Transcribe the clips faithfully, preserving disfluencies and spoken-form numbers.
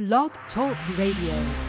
Blog Talk Radio.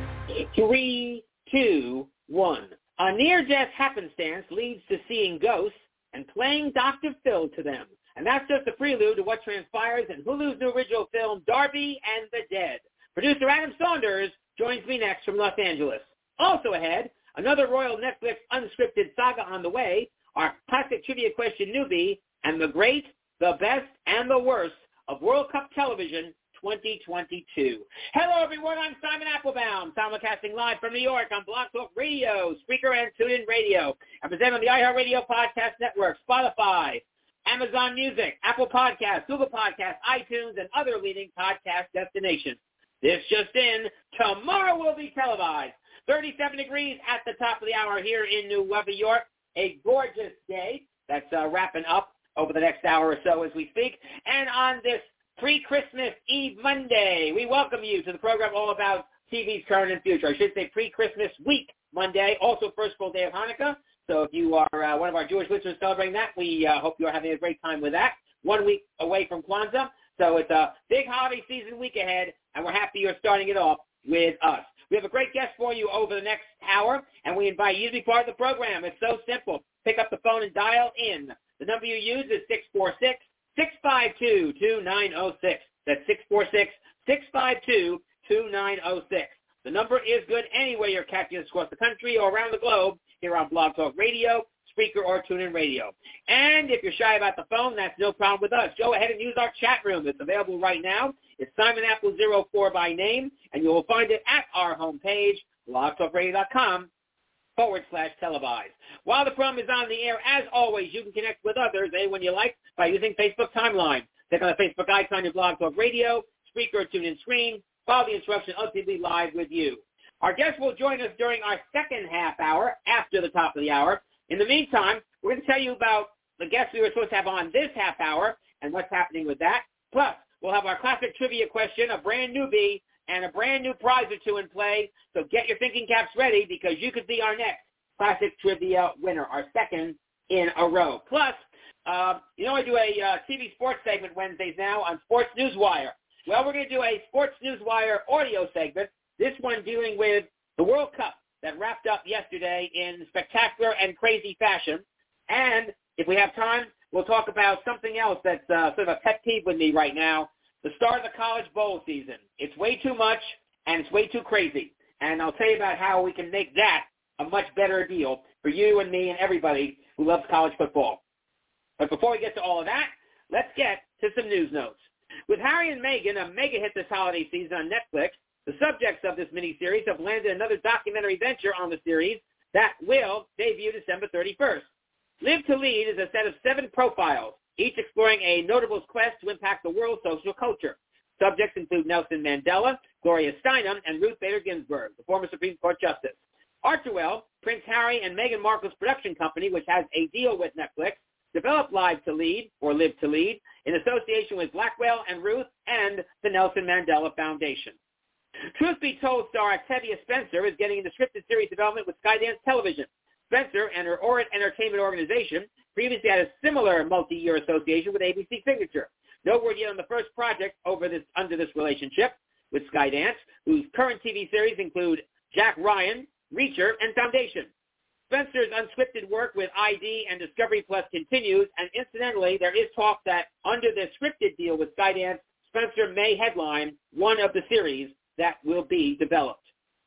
Three, two, one. A near-death happenstance leads to seeing ghosts and playing Doctor Phil to them. And that's just a prelude to what transpires in Hulu's new original film, Darby and the Dead. Producer Adam Saunders joins me next from Los Angeles. Also ahead, another Royal Netflix unscripted saga on the way, our classic trivia question newbie, and the great, the best, and the worst of World Cup television twenty twenty-two. Hello, everyone. I'm Simon Applebaum, simulcasting live from New York on Blog Talk Radio, Spreaker, and TuneIn Radio. I present on the iHeartRadio Podcast Network, Spotify, Amazon Music, Apple Podcasts, Google Podcasts, iTunes, and other leading podcast destinations. This just in, tomorrow will be televised. thirty-seven degrees at the top of the hour here in New York. A gorgeous day that's uh, wrapping up over the next hour or so as we speak. And on this pre-Christmas Eve Monday, we welcome you to the program all about T V's current and future. I should say pre-Christmas week Monday, also first full day of Hanukkah. So if you are uh, one of our Jewish listeners celebrating that, we uh, hope you are having a great time with that. One week away from Kwanzaa. So it's a big holiday season week ahead, and we're happy you're starting it off with us. We have a great guest for you over the next hour, and we invite you to be part of the program. It's so simple. Pick up the phone and dial in. The number you use is six four six, six five two, two nine zero six. That's six four six, six five two, two nine zero six. The number is good anywhere you're catching us across the country or around the globe here on Blog Talk Radio, Spreaker, or TuneIn Radio. And if you're shy about the phone, that's no problem with us. Go ahead and use our chat room. It's available right now. It's Simon Apple zero four by name, and you will find it at our homepage, blogtalkradio.com forward slash televised. While the program is on the air, as always, you can connect with others, anyone you like, by using Facebook Timeline. Click on the Facebook icon in Blog Talk Radio, Spreaker, or TuneIn screen. Follow the instruction, ultimately live with you. Our guest will join us during our second half hour after the top of the hour. In the meantime, we're going to tell you about the guests we were supposed to have on this half hour and what's happening with that. Plus, we'll have our classic trivia question, a brand newbie, and a brand new prize or two in play. So get your thinking caps ready because you could be our next classic trivia winner, our second in a row. Plus, uh, you know I do a uh, T V sports segment Wednesdays now on Sports Newswire. Well, we're going to do a Sports Newswire audio segment, this one dealing with the World Cup that wrapped up yesterday in spectacular and crazy fashion. And if we have time, we'll talk about something else that's uh, sort of a pet peeve with me right now, the start of the college bowl season. It's way too much, and it's way too crazy. And I'll tell you about how we can make that a much better deal for you and me and everybody who loves college football. But before we get to all of that, let's get to some news notes. With Harry and Meghan, a mega hit this holiday season on Netflix, the subjects of this miniseries have landed another documentary venture on the series that will debut December thirty-first. Live to Lead is a set of seven profiles, each exploring a notable's quest to impact the world's social culture. Subjects include Nelson Mandela, Gloria Steinem, and Ruth Bader Ginsburg, the former Supreme Court Justice. Archewell, Prince Harry and Meghan Markle's production company, which has a deal with Netflix, developed Live to Lead, or Live to Lead, in association with Blackwell and Ruth and the Nelson Mandela Foundation. Truth Be Told star Octavia Spencer is getting into scripted series development with Skydance Television. Spencer and her Orit Entertainment organization previously had a similar multi-year association with A B C Signature. No word yet on the first project over this under this relationship with Skydance, whose current T V series include Jack Ryan, Reacher, and Foundation. Spencer's unscripted work with I D and Discovery Plus continues, and incidentally, there is talk that under the scripted deal with Skydance, Spencer may headline one of the series that will be developed.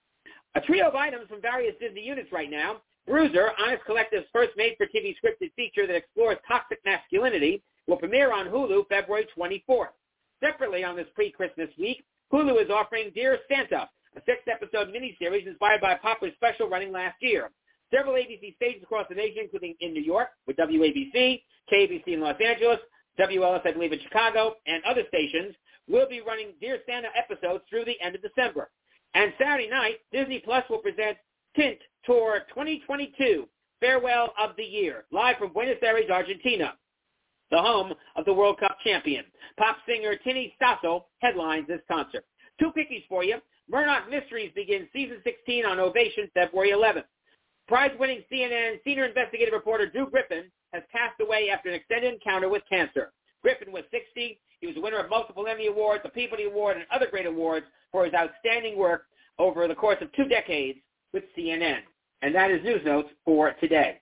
A trio of items from various Disney units right now. Bruiser, Honest Collective's first made-for-T V scripted feature that explores toxic masculinity, will premiere on Hulu February twenty-fourth. Separately on this pre-Christmas week, Hulu is offering Dear Santa, a six-episode miniseries inspired by a popular special running last year. Several A B C stations across the nation, including in New York with W A B C, K B C in Los Angeles, W L S, I believe, in Chicago, and other stations, will be running Dear Santa episodes through the end of December. And Saturday night, Disney Plus will present Tint Tour twenty twenty-two, Farewell of the Year, live from Buenos Aires, Argentina, the home of the World Cup champion. Pop singer Tini Stossel headlines this concert. Two quickies for you. Murdoch Mysteries begins season sixteen on Ovation February eleventh. Prize-winning C N N senior investigative reporter Drew Griffin has passed away after an extended encounter with cancer. Griffin was sixty. He was a winner of multiple Emmy Awards, a Peabody Award, and other great awards for his outstanding work over the course of two decades with C N N. And that is News Notes for today.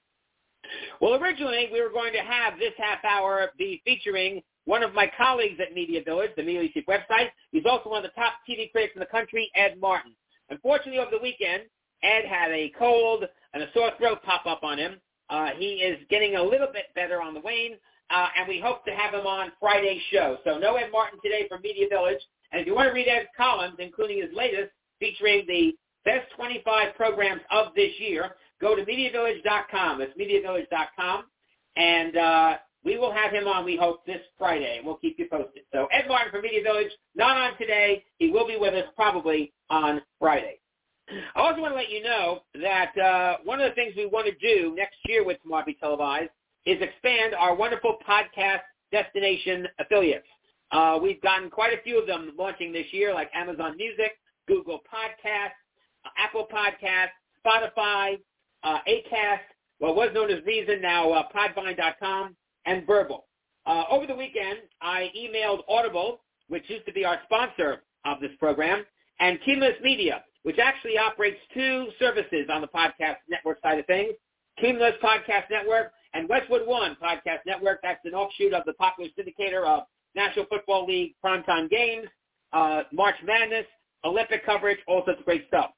Well, originally, we were going to have this half hour be featuring one of my colleagues at Media Village, the Media Chief website. He's also one of the top T V critics in the country, Ed Martin. Unfortunately, over the weekend, Ed had a cold and a sore throat pop up on him. Uh, he is getting a little bit better on the wane, uh, and we hope to have him on Friday's show. So no Ed Martin today from Media Village. And if you want to read Ed's columns, including his latest, featuring the best twenty-five programs of this year, go to media village dot com. That's media village dot com. And uh, we will have him on, we hope, this Friday. We'll keep you posted. So Ed Martin from Media Village, not on today. He will be with us probably on Friday. I also want to let you know that uh, one of the things we want to do next year with Tomorrow Be Televised is expand our wonderful podcast destination affiliates. Uh, we've gotten quite a few of them launching this year, like Amazon Music, Google Podcasts, uh, Apple Podcasts, Spotify, uh, Acast, what was known as Reason, now uh, podvine dot com, and Verbal. Uh, over the weekend, I emailed Audible, which used to be our sponsor of this program, and Cumulus Media, which actually operates two services on the podcast network side of things, Cumulus Podcast Network and Westwood One Podcast Network. That's an offshoot of the popular syndicator of National Football League primetime games, uh, March Madness, Olympic coverage, all sorts of great stuff,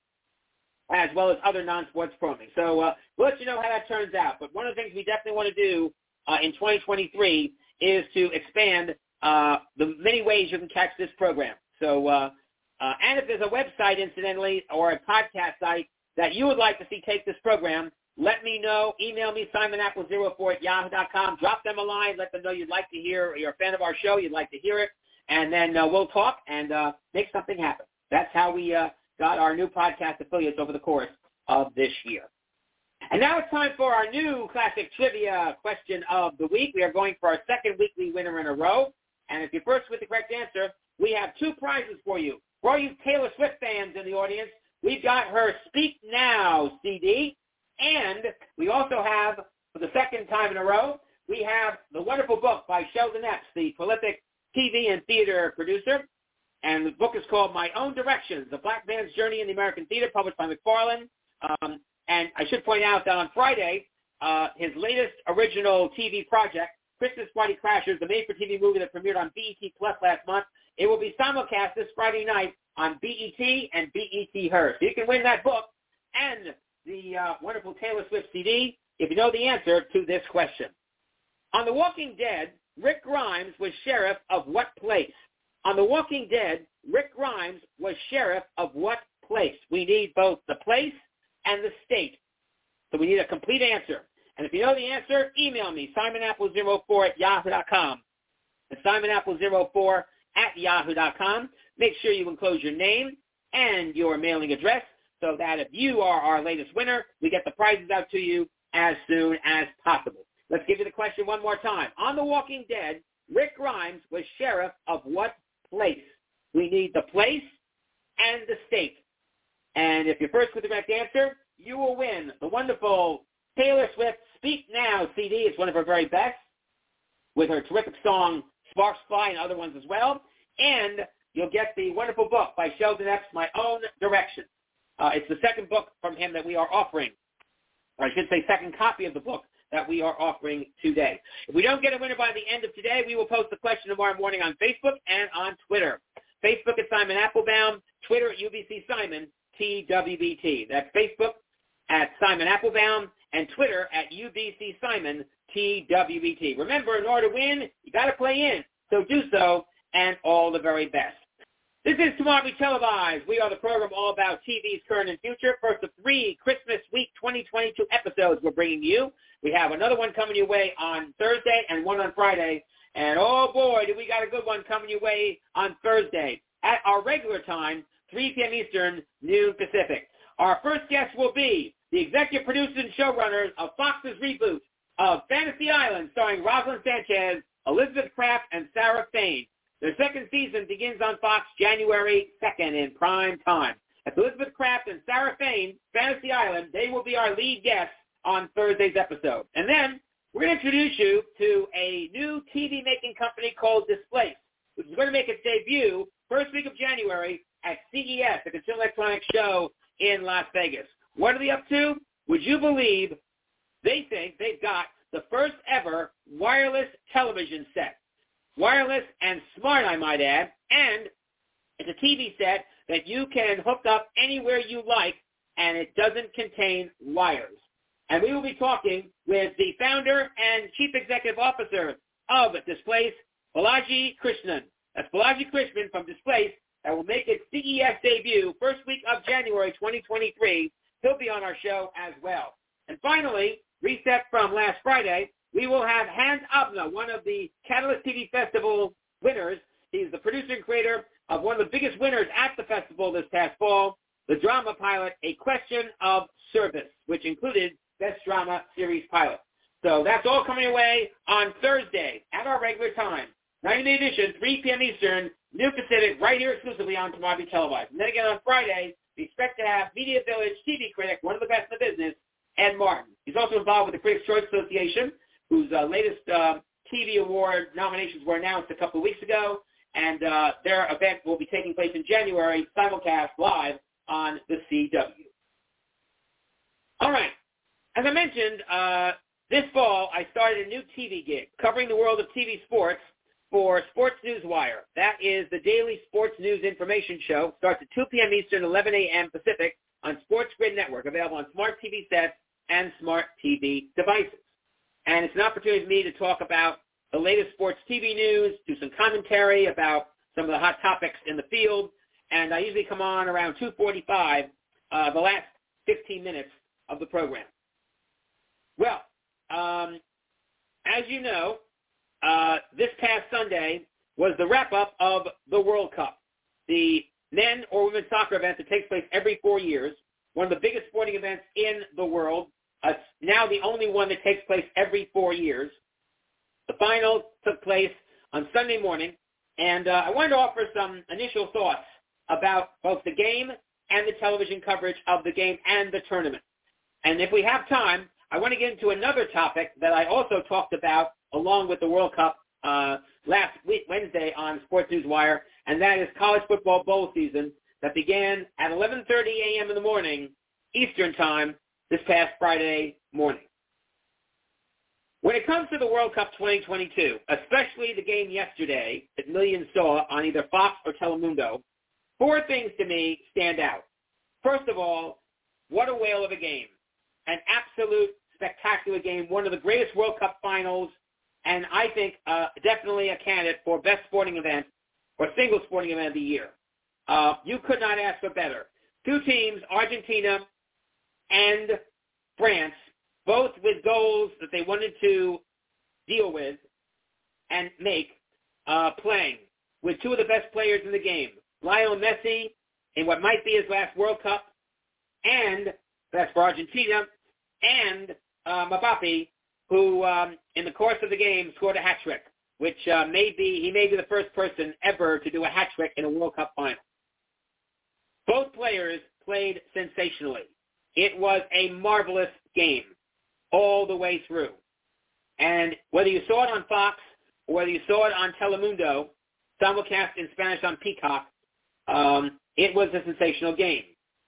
as well as other non-sports programming. So uh, we'll let you know how that turns out. But one of the things we definitely want to do uh, in twenty twenty-three is to expand uh, the many ways you can catch this program. So, uh, uh, and if there's a website, incidentally, or a podcast site that you would like to see take this program, let me know. Email me, simon apple zero four at yahoo dot com. Drop them a line. Let them know you'd like to hear, you're a fan of our show, you'd like to hear it. And then uh, we'll talk and uh, make something happen. That's how we uh, got our new podcast affiliates over the course of this year. And now it's time for our new classic trivia question of the week. We are going for our second weekly winner in a row. And if you're first with the correct answer, we have two prizes for you. For all you Taylor Swift fans in the audience, we've got her Speak Now C D. And we also have, for the second time in a row, we have the wonderful book by Sheldon Epps, the prolific T V and theater producer. And the book is called My Own Directions, A Black Man's Journey in the American Theater, published by McFarlane. Um, and I should point out that on Friday, uh, his latest original T V project, Christmas Party Crashers, the made-for-T V movie that premiered on B E T Plus last month, it will be simulcast this Friday night on B E T and B E T Her. So you can win that book and the uh, wonderful Taylor Swift C D if you know the answer to this question. On The Walking Dead, Rick Grimes was sheriff of what place? On The Walking Dead, Rick Grimes was sheriff of what place? We need both the place and the state. So we need a complete answer. And if you know the answer, email me, simon apple zero four at yahoo dot com. It's simon apple zero four at yahoo dot com. Make sure you enclose your name and your mailing address so that if you are our latest winner, we get the prizes out to you as soon as possible. Let's give you the question one more time. On The Walking Dead, Rick Grimes was sheriff of what place? We need the place and the state. And if you're first with the correct answer, you will win the wonderful Taylor Swift Speak Now C D. It's one of her very best, with her terrific song Sparks Fly and other ones as well. And you'll get the wonderful book by Sheldon Epps, My Own Directions. Uh, it's the second book from him that we are offering, or I should say second copy of the book that we are offering today. If we don't get a winner by the end of today, we will post the question tomorrow morning on Facebook and on Twitter. Facebook at Simon Applebaum, Twitter at U B C Simon, T W B T. That's Facebook at Simon Applebaum and Twitter at U B C Simon, T W B T. Remember, in order to win, you got to play in. So do so, and all the very best. This is Tomorrow Be Televised. We are the program all about T V's current and future. First of three Christmas Week twenty twenty-two episodes we're bringing you. We have another one coming your way on Thursday and one on Friday. And oh boy, do we got a good one coming your way on Thursday at our regular time, three p.m. Eastern, noon Pacific. Our first guest will be the executive producers and showrunners of Fox's reboot of Fantasy Island, starring Rosalind Sanchez, Elizabeth Kraft, and Sarah Fain. Their second season begins on Fox January second in prime time. That's Elizabeth Kraft and Sarah Fain, Fantasy Island. They will be our lead guests on Thursday's episode. And then we're going to introduce you to a new T V-making company called Displace, which is going to make its debut first week of January at C E S, the Consumer Electronics Show in Las Vegas. What are they up to? Would you believe they think they've got the first ever wireless television set? Wireless and smart, I might add, and it's a T V set that you can hook up anywhere you like, and it doesn't contain wires. And we will be talking with the founder and chief executive officer of Displace, Balaji Krishnan. That's Balaji Krishnan from Displace that will make its C E S debut first week of January twenty twenty-three. He'll be on our show as well. And finally, reset from last Friday, we will have Hans Abner, one of the Catalyst T V Festival winners. He's the producer and creator of one of the biggest winners at the festival this past fall, the drama pilot, A Question of Service, which included Best Drama Series Pilot. So that's all coming away on Thursday at our regular time, ninety edition, three p.m. Eastern, New Pacific, right here exclusively on Tomorrow Televised. And then again on Friday, we expect to have Media Village T V critic, one of the best in the business, Ed Martin. He's also involved with the Critics' Choice Association, whose uh, latest uh, T V award nominations were announced a couple of weeks ago, and uh, their event will be taking place in January, simulcast live on the C W. All right. As I mentioned, uh, this fall I started a new T V gig covering the world of T V sports for Sports Newswire. That is the daily sports news information show. Starts at two p.m. Eastern, eleven a.m. Pacific on Sports Grid Network, available on smart T V sets and smart T V devices. And it's an opportunity for me to talk about the latest sports T V news, do some commentary about some of the hot topics in the field, and I usually come on around two forty-five, uh, the last fifteen minutes of the program. Well, um, as you know, uh, this past Sunday was the wrap-up of the World Cup, the men or women's soccer event that takes place every four years, one of the biggest sporting events in the world. Uh, it's now the only one that takes place every four years. The final took place on Sunday morning, and uh, I wanted to offer some initial thoughts about both the game and the television coverage of the game and the tournament. And if we have time, I want to get into another topic that I also talked about along with the World Cup uh, last week, Wednesday on Sports Newswire, and that is college football bowl season that began at eleven thirty a.m. in the morning Eastern Time this past Friday morning. When it comes to the World Cup twenty twenty-two, especially the game yesterday that millions saw on either Fox or Telemundo, four things to me stand out. First of all, what a whale of a game. An absolute spectacular game, one of the greatest World Cup finals, and I think uh, definitely a candidate for best sporting event or single sporting event of the year. Uh, you could not ask for better. Two teams, Argentina and France, both with goals that they wanted to deal with and make, uh, playing with two of the best players in the game, Lionel Messi in what might be his last World Cup, and that's for Argentina, and uh, Mbappe, who um, in the course of the game scored a hat trick, which uh, may be, he may be the first person ever to do a hat trick in a World Cup final. Both players played sensationally. It was a marvelous game all the way through. And whether you saw it on Fox or whether you saw it on Telemundo, simulcast in Spanish on Peacock, um, it was a sensational game.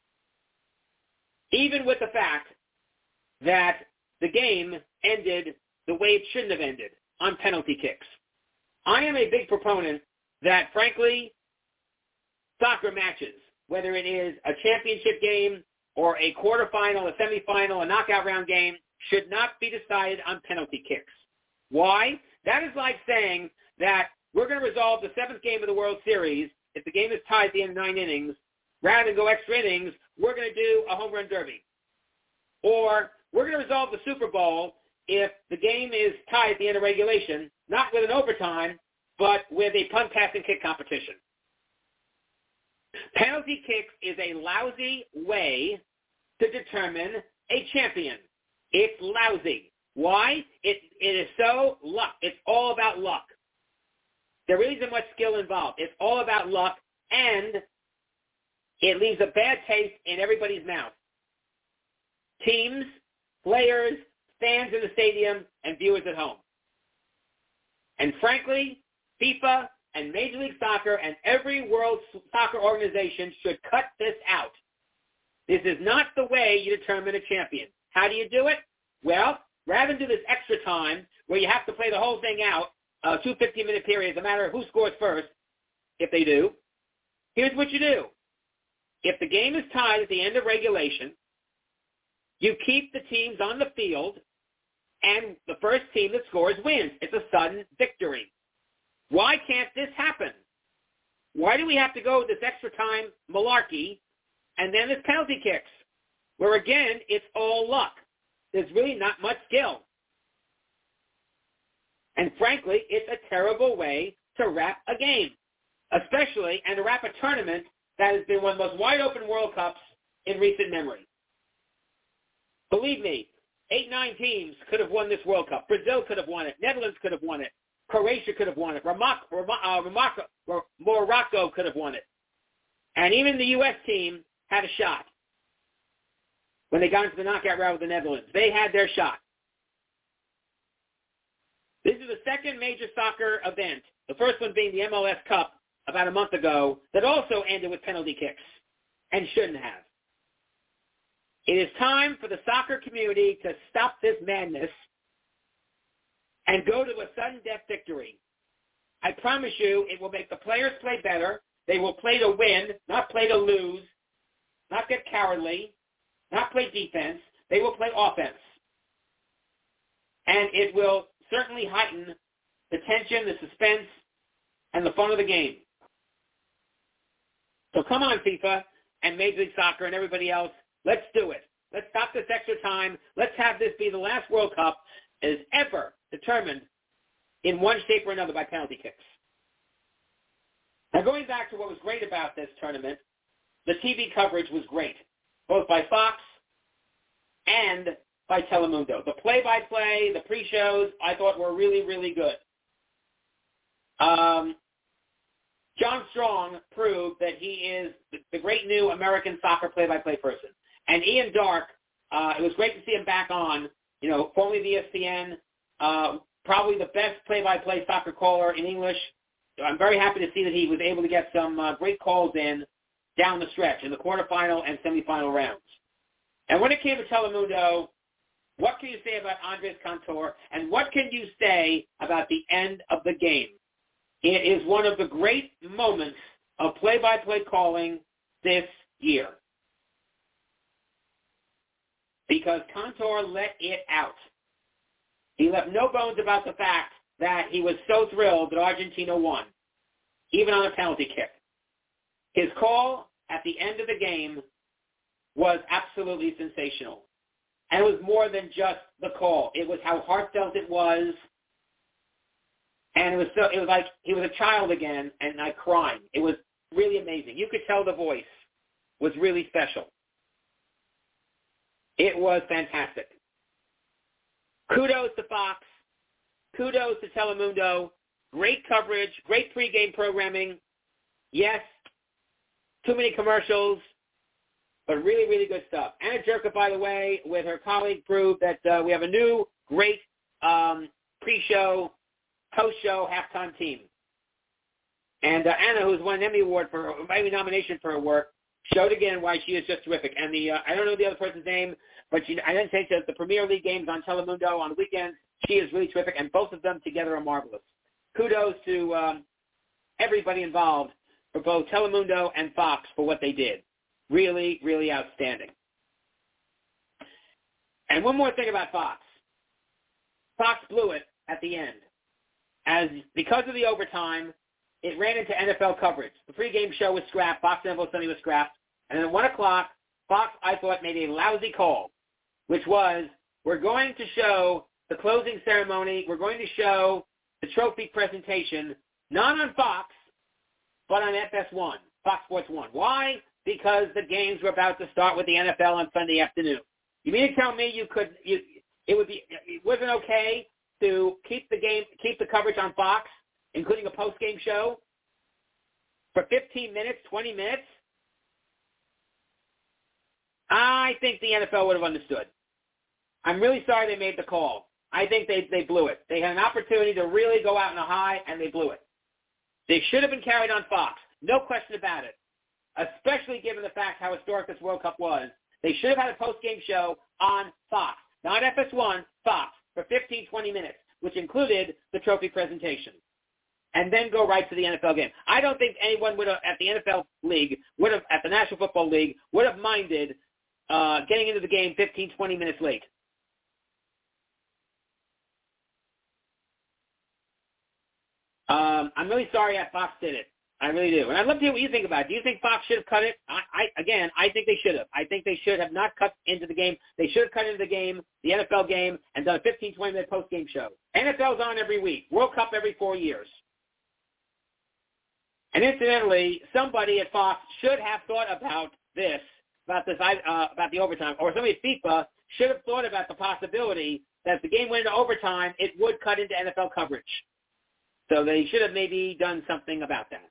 Even with the fact that the game ended the way it shouldn't have ended, on penalty kicks. I am a big proponent that, frankly, soccer matches, whether it is a championship game or a quarterfinal, a semifinal, a knockout round game, should not be decided on penalty kicks. Why? That is like saying that we're going to resolve the seventh game of the World Series. If the game is tied at the end of nine innings, rather than go extra innings, we're going to do a home run derby. Or we're going to resolve the Super Bowl if the game is tied at the end of regulation, not with an overtime, but with a punt, pass, and kick competition. Penalty kicks is a lousy way to determine a champion. It's lousy. Why? It, it is so luck. It's all about luck. There really isn't much skill involved. It's all about luck, and it leaves a bad taste in everybody's mouth. Teams, players, fans in the stadium and viewers at home. And frankly, FIFA and Major League Soccer and every world soccer organization should cut this out. This is not the way you determine a champion. How do you do it? Well, rather than do this extra time where you have to play the whole thing out, uh, two fifteen-minute periods, no matter who scores first, if they do, here's what you do. If the game is tied at the end of regulation, you keep the teams on the field, and the first team that scores wins. It's a sudden victory. Why can't this happen? Why do we have to go with this extra time malarkey, and then there's penalty kicks, where, again, it's all luck. There's really not much skill. And frankly, it's a terrible way to wrap a game, especially, and to wrap a tournament that has been one of the most wide-open World Cups in recent memory. Believe me, eight, nine teams could have won this World Cup. Brazil could have won it. Netherlands could have won it. Croatia could have won it. Morocco, uh, Morocco, Morocco could have won it. And even the U S team had a shot when they got into the knockout round with the Netherlands. They had their shot. This is the second major soccer event, the first one being the M L S Cup about a month ago, that also ended with penalty kicks and shouldn't have. It is time for the soccer community to stop this madness and go to a sudden death victory. I promise you it will make the players play better. They will play to win, not play to lose, not get cowardly, not play defense. They will play offense. And it will certainly heighten the tension, the suspense, and the fun of the game. So come on, FIFA and Major League Soccer and everybody else. Let's do it. Let's stop this extra time. Let's have this be the last World Cup that is ever determined in one shape or another by penalty kicks. Now, going back to what was great about this tournament, the T V coverage was great, both by Fox and by Telemundo. The play-by-play, the pre-shows, I thought were really, really good. Um, John Strong proved that he is the great new American soccer play-by-play person. And Ian Dark, uh, it was great to see him back on, you know, formerly of E S P N, uh, probably the best play-by-play soccer caller in English. I'm very happy to see that he was able to get some uh, great calls in down the stretch in the quarterfinal and semifinal rounds. And when it came to Telemundo, what can you say about Andres Cantor, and what can you say about the end of the game? It is one of the great moments of play-by-play calling this year, because Cantor let it out. He left no bones about the fact that he was so thrilled that Argentina won, even on a penalty kick. His call at the end of the game was absolutely sensational. And it was more than just the call. It was how heartfelt it was. And it was so, it was like he was a child again and like crying. It was really amazing. You could tell the voice was really special. It was fantastic. Kudos to Fox. Kudos to Telemundo. Great coverage, great pregame programming. Yes, too many commercials, but really, really good stuff. Anna Jerka, by the way, with her colleague, proved that uh, we have a new, great um, pre-show, post-show, halftime team. And uh, Anna, who's won an Emmy Award for her, Emmy nomination for her work, showed again why she is just terrific. And the uh, I don't know the other person's name, but she, I didn't say that the Premier League games on Telemundo on the weekends, she is really terrific, and both of them together are marvelous. Kudos to um, everybody involved for both Telemundo and Fox for what they did. Really, really outstanding. And one more thing about Fox. Fox blew it at the end. As because of the overtime, it ran into N F L coverage. The pregame show was scrapped. Fox N F L Sunday was scrapped. And then at one o'clock, Fox, I thought, made a lousy call, which was, we're going to show the closing ceremony. We're going to show the trophy presentation, not on Fox, but on F S one, Fox Sports one. Why? Because the games were about to start with the N F L on Sunday afternoon. You mean to tell me you could, you, it would be, it wasn't okay to keep the game, keep the coverage on Fox, including a post-game show, for fifteen minutes, twenty minutes? I think the N F L would have understood. I'm really sorry they made the call. I think they, they blew it. They had an opportunity to really go out on a high, and they blew it. They should have been carried on Fox. No question about it, especially given the fact how historic this World Cup was. They should have had a post-game show on Fox, not F S one, Fox, for fifteen, twenty minutes, which included the trophy presentation, and then go right to the N F L game. I don't think anyone would have, at the N F L League, would have, at the National Football League, would have minded uh, getting into the game fifteen, twenty minutes late. Um, I'm really sorry that Fox did it. I really do. And I'd love to hear what you think about it. Do you think Fox should have cut it? I, I Again, I think they should have. I think they should have not cut into the game. They should have cut into the game, the N F L game, and done a fifteen, twenty-minute post-game show. N F L's on every week. World Cup every four years. And incidentally, somebody at Fox should have thought about this, about this, uh, about the overtime, or somebody at FIFA should have thought about the possibility that if the game went into overtime, it would cut into N F L coverage. So they should have maybe done something about that.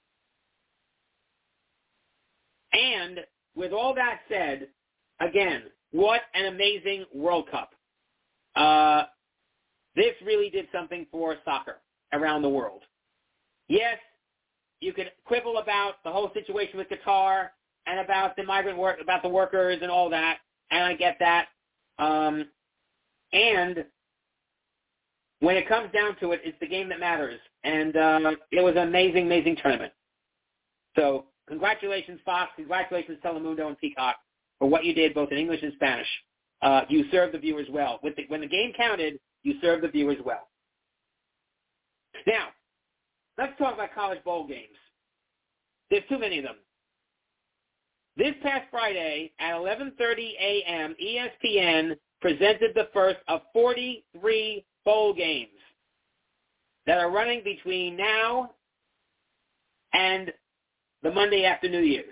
And with all that said, again, what an amazing World Cup. Uh, this really did something for soccer around the world. Yes, you could quibble about the whole situation with Qatar and about the migrant work, about the workers and all that, and I get that. Um, and when it comes down to it, it's the game that matters. And uh, it was an amazing, amazing tournament. So congratulations, Fox. Congratulations, Telemundo and Peacock, for what you did both in English and Spanish. Uh, you served the viewers well. With the, when the game counted, you served the viewers well. Now, let's talk about college bowl games. There's too many of them. This past Friday at eleven thirty a.m., E S P N presented the first of forty-three bowl games that are running between now and the Monday after New Year's.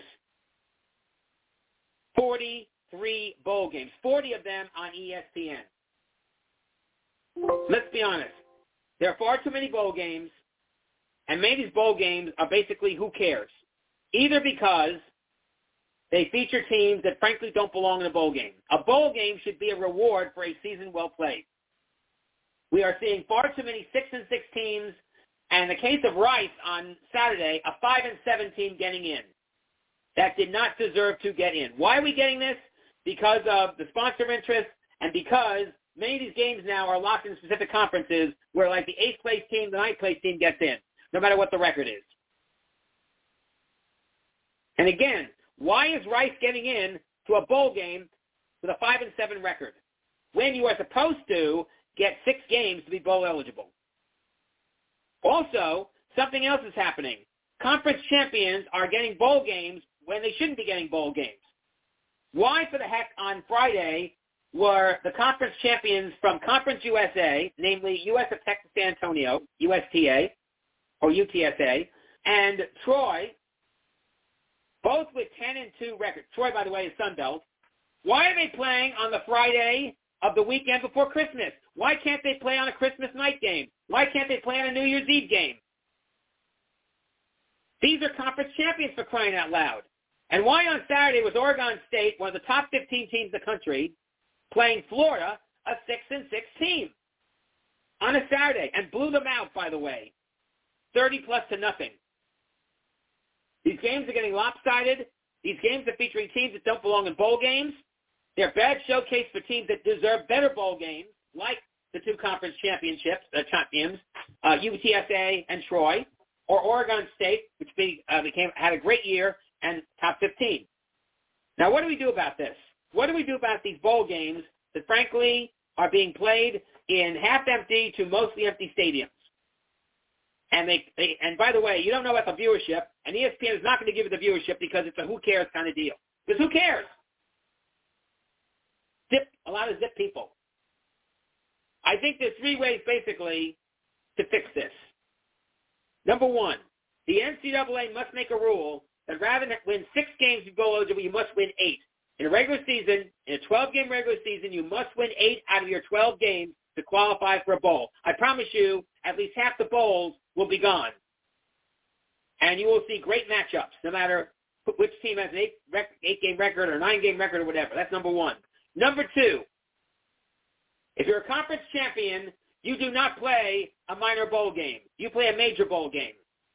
forty-three bowl games, forty of them on E S P N. Let's be honest. There are far too many bowl games, and many of these bowl games are basically who cares, either because they feature teams that frankly don't belong in a bowl game. A bowl game should be a reward for a season well played. We are seeing far too many six and six teams, and in the case of Rice on Saturday, a five and seven team getting in. That did not deserve to get in. Why are we getting this? Because of the sponsor interest, and because many of these games now are locked in specific conferences where, like, the eighth place team, the ninth place team gets in, no matter what the record is. And again, why is Rice getting in to a bowl game with a five and seven record when you are supposed to get six games to be bowl eligible? Also, something else is happening. Conference champions are getting bowl games when they shouldn't be getting bowl games. Why, for the heck, on Friday were the conference champions from Conference U S A, namely U S of Texas San Antonio, U S T A, or U T S A, and Troy, both with ten and two records. Troy, by the way, is Sun Belt. Why are they playing on the Friday of the weekend before Christmas? Why can't they play on a Christmas night game? Why can't they play on a New Year's Eve game? These are conference champions, for crying out loud. And why on Saturday was Oregon State, one of the top fifteen teams in the country, playing Florida, a six and six team, on a Saturday, and blew them out, by the way, thirty plus to nothing. These games are getting lopsided. These games are featuring teams that don't belong in bowl games. They're bad showcase for teams that deserve better bowl games, like the two conference championships, uh, champions, uh, U T S A and Troy, or Oregon State, which be, uh, became had a great year and top fifteen. Now, what do we do about this? What do we do about these bowl games that, frankly, are being played in half-empty to mostly empty stadiums? And they, they, and by the way, you don't know about the viewership, and E S P N is not going to give you the viewership because it's a who cares kind of deal. Because who cares? Zip, a lot of zip people. I think there's three ways, basically, to fix this. Number one, the N C double A must make a rule that rather than win six games to bowl eligible, you must win eight. In a regular season, in a twelve-game regular season, you must win eight out of your twelve games to qualify for a bowl. I promise you, at least half the bowls will be gone. And you will see great matchups, no matter which team has an eight, eight-game record or nine-game record or whatever. That's number one. Number two, If you're a conference champion, you do not play a minor bowl game. You play a major bowl game.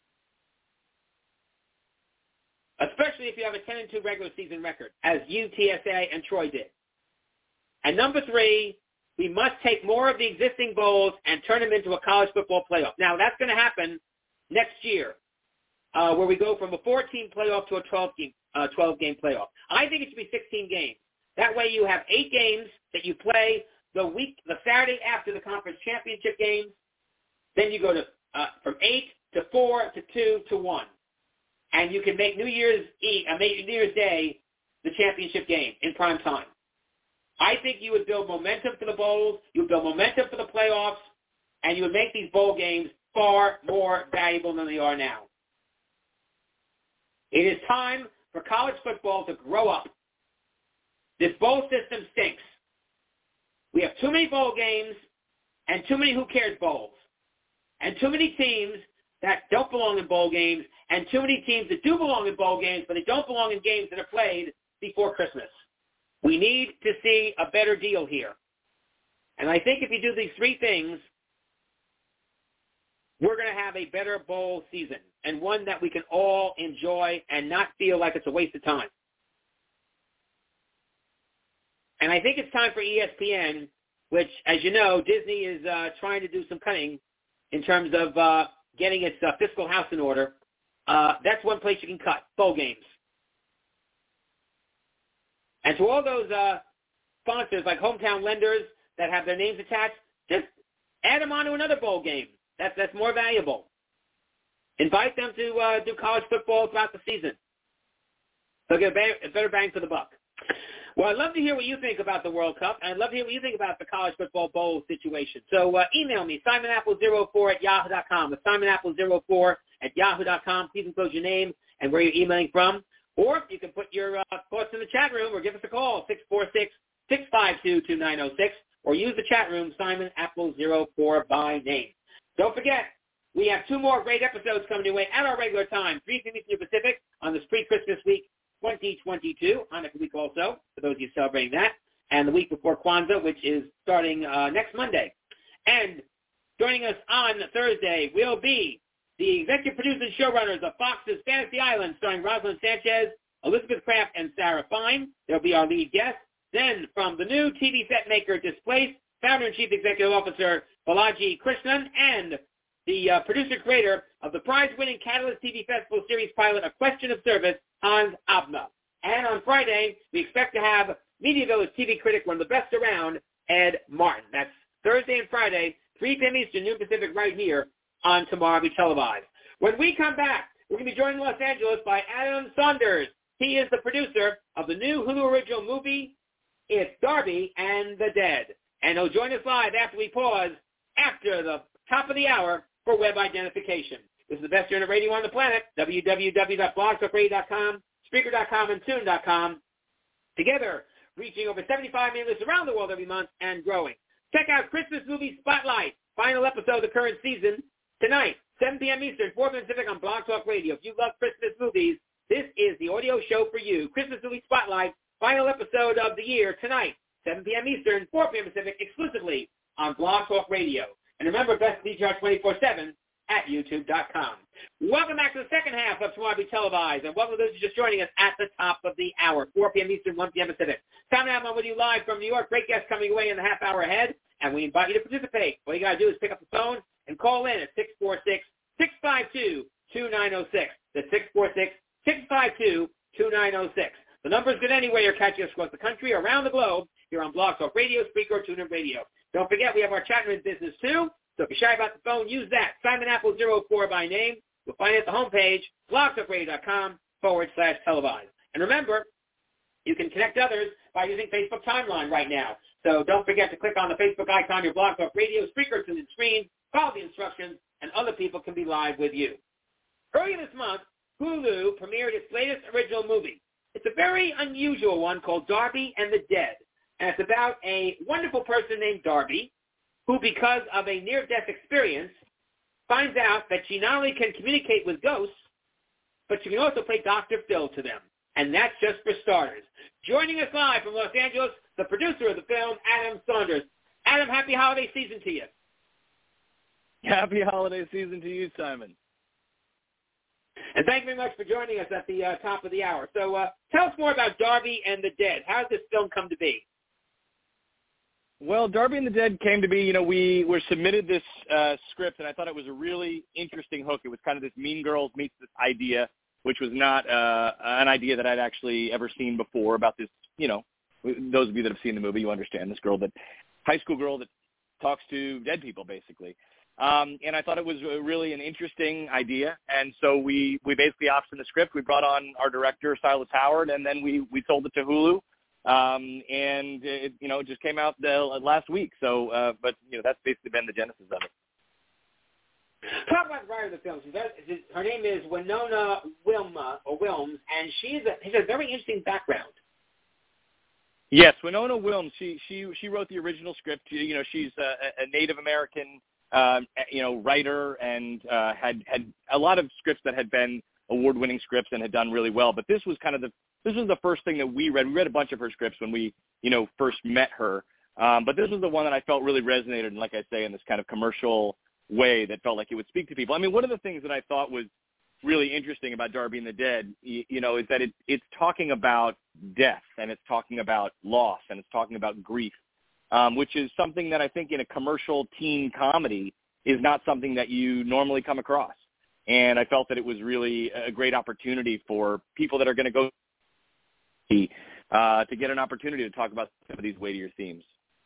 Especially if you have a ten and two regular season record, as U T S A and Troy did. And number three, we must take more of the existing bowls and turn them into a college football playoff. Now, that's going to happen next year, uh, where we go from a fourteen playoff to a twelve-game uh, twelve-game playoff. I think it should be sixteen games. That way you have eight games that you play the week, the Saturday after the conference championship games. Then you go to uh, from eight to four to two to one. And you can make New Year's Eve, uh, New Year's Day the championship game in prime time. I think you would build momentum for the bowls, you would build momentum for the playoffs, and you would make these bowl games far more valuable than they are now. It is time for college football to grow up. This bowl system stinks. We have too many bowl games and too many who cares bowls, and too many teams that don't belong in bowl games, and too many teams that do belong in bowl games, but they don't belong in games that are played before Christmas. We need to see a better deal here. And I think if you do these three things, we're going to have a better bowl season, and one that we can all enjoy and not feel like it's a waste of time. And I think it's time for E S P N, which, as you know, Disney is uh, trying to do some cutting in terms of uh, getting its uh, fiscal house in order. Uh, that's one place you can cut, bowl games. And to all those uh, sponsors like Hometown Lenders that have their names attached, just add them onto another bowl game. That's, that's more valuable. Invite them to uh, do college football throughout the season. They'll get a, ba- a better bang for the buck. Well, I'd love to hear what you think about the World Cup, and I'd love to hear what you think about the college football bowl situation. So uh, email me, simon apple zero four at yahoo dot com. It's simon apple zero four at yahoo dot com. Please enclose your name and where you're emailing from. Or you can put your uh, thoughts in the chat room or give us a call, six four six, six five two, two nine zero six, or use the chat room, simon apple zero four by name. Don't forget, we have two more great episodes coming your way at our regular time, three p.m. Eastern Pacific on this pre-Christmas week, twenty twenty-two, Hanukkah week also, for those of you celebrating that, and the week before Kwanzaa, which is starting uh, next Monday. And joining us on Thursday will be the executive producers and showrunners of Fox's Fantasy Island, starring Rosalind Sanchez, Elizabeth Kraft, and Sarah Fine. They'll be our lead guests. Then, from the new T V set maker Displaced, founder and chief executive officer Balaji Krishnan, and the uh, producer-creator of the prize-winning Catalyst T V Festival series pilot, A Question of Service, Hans Abna. And on Friday, we expect to have Media Village T V critic, one of the best around, Ed Martin. That's Thursday and Friday, three p.m. Eastern, noon Pacific, right here on Tomorrow Be Televised. When we come back, we're going to be joined in Los Angeles by Adam Saunders. He is the producer of the new Hulu original movie, It's Darby and the Dead. And he'll join us live after we pause, after the top of the hour, for web identification. This is the best internet radio on the planet, w w w dot blog talk radio dot com, Spreaker dot com, and Tune dot com. Together, reaching over seventy-five million listeners around the world every month and growing. Check out Christmas Movie Spotlight, final episode of the current season, tonight, seven p.m. Eastern, four p.m. Pacific on Blog Talk Radio. If you love Christmas movies, this is the audio show for you. Christmas Movie Spotlight, final episode of the year, tonight, seven p.m. Eastern, four p.m. Pacific, exclusively on Blog Talk Radio. And remember, best D J R twenty-four seven at youtube dot com. Welcome back to the second half of Tomorrow Be Televised, and welcome to those just joining us at the top of the hour, four p.m. Eastern, one p.m. Pacific. Time now, I'm with you live from New York. Great guests coming away in the half hour ahead, and we invite you to participate. All you got to do is pick up the phone and call in at six four six, six five two, two nine zero six. That's six four six, six five two, two nine zero six. The number's good anyway. You're catching us across the country, around the globe, here on Blog Talk Radio, Spreaker, TuneIn Radio. Don't forget, we have our chat room business, too. So if you're shy about the phone, use that. Simon Apple zero four by name. You'll find it at the homepage, blog talk radio dot com forward slash televised. And remember, you can connect others by using Facebook Timeline right now. So don't forget to click on the Facebook icon, your Blog Talk Radio, Spreaker, to the screen, follow the instructions, and other people can be live with you. Earlier this month, Hulu premiered its latest original movie. It's a very unusual one called Darby and the Dead. And it's about a wonderful person named Darby who, because of a near-death experience, finds out that she not only can communicate with ghosts, but she can also play Doctor Phil to them. And that's just for starters. Joining us live from Los Angeles, the producer of the film, Adam Saunders. Adam, happy holiday season to you. Happy holiday season to you, Simon. And thank you very much for joining us at the uh, top of the hour. So uh, tell us more about Darby and the Dead. How did this film come to be? Well, Darby and the Dead came to be, you know, we were submitted this uh, script, and I thought it was a really interesting hook. It was kind of this Mean Girls meets this idea, which was not uh, an idea that I'd actually ever seen before about this, you know, those of you that have seen the movie, you understand this girl, that high school girl that talks to dead people, basically. Um, and I thought it was really an interesting idea. And so we, we basically optioned the script. We brought on our director, Silas Howard, and then we, we sold it to Hulu. Um, and it, you know, it just came out the, last week. So, uh, but, you know, that's basically been the genesis of it. Talk about the writer of the film. Her name is Winona Wilma, or Wilms, and she's a, she's a very interesting background. Yes, Winona Wilms. She she she wrote the original script. You know, she's a, a Native American, uh, you know, writer, and uh, had had a lot of scripts that had been award-winning scripts and had done really well. But this was kind of the this was the first thing that we read. We read a bunch of her scripts when we you know first met her. Um, but this was the one that I felt really resonated, and like I say, in this kind of commercial way that felt like it would speak to people. I mean, one of the things that I thought was really interesting about Darby and the Dead, you, you know, is that it, it's talking about death, and it's talking about loss, and it's talking about grief, um, which is something that I think in a commercial teen comedy is not something that you normally come across. And I felt that it was really a great opportunity for people that are going to go uh, to get an opportunity to talk about some of these weightier themes.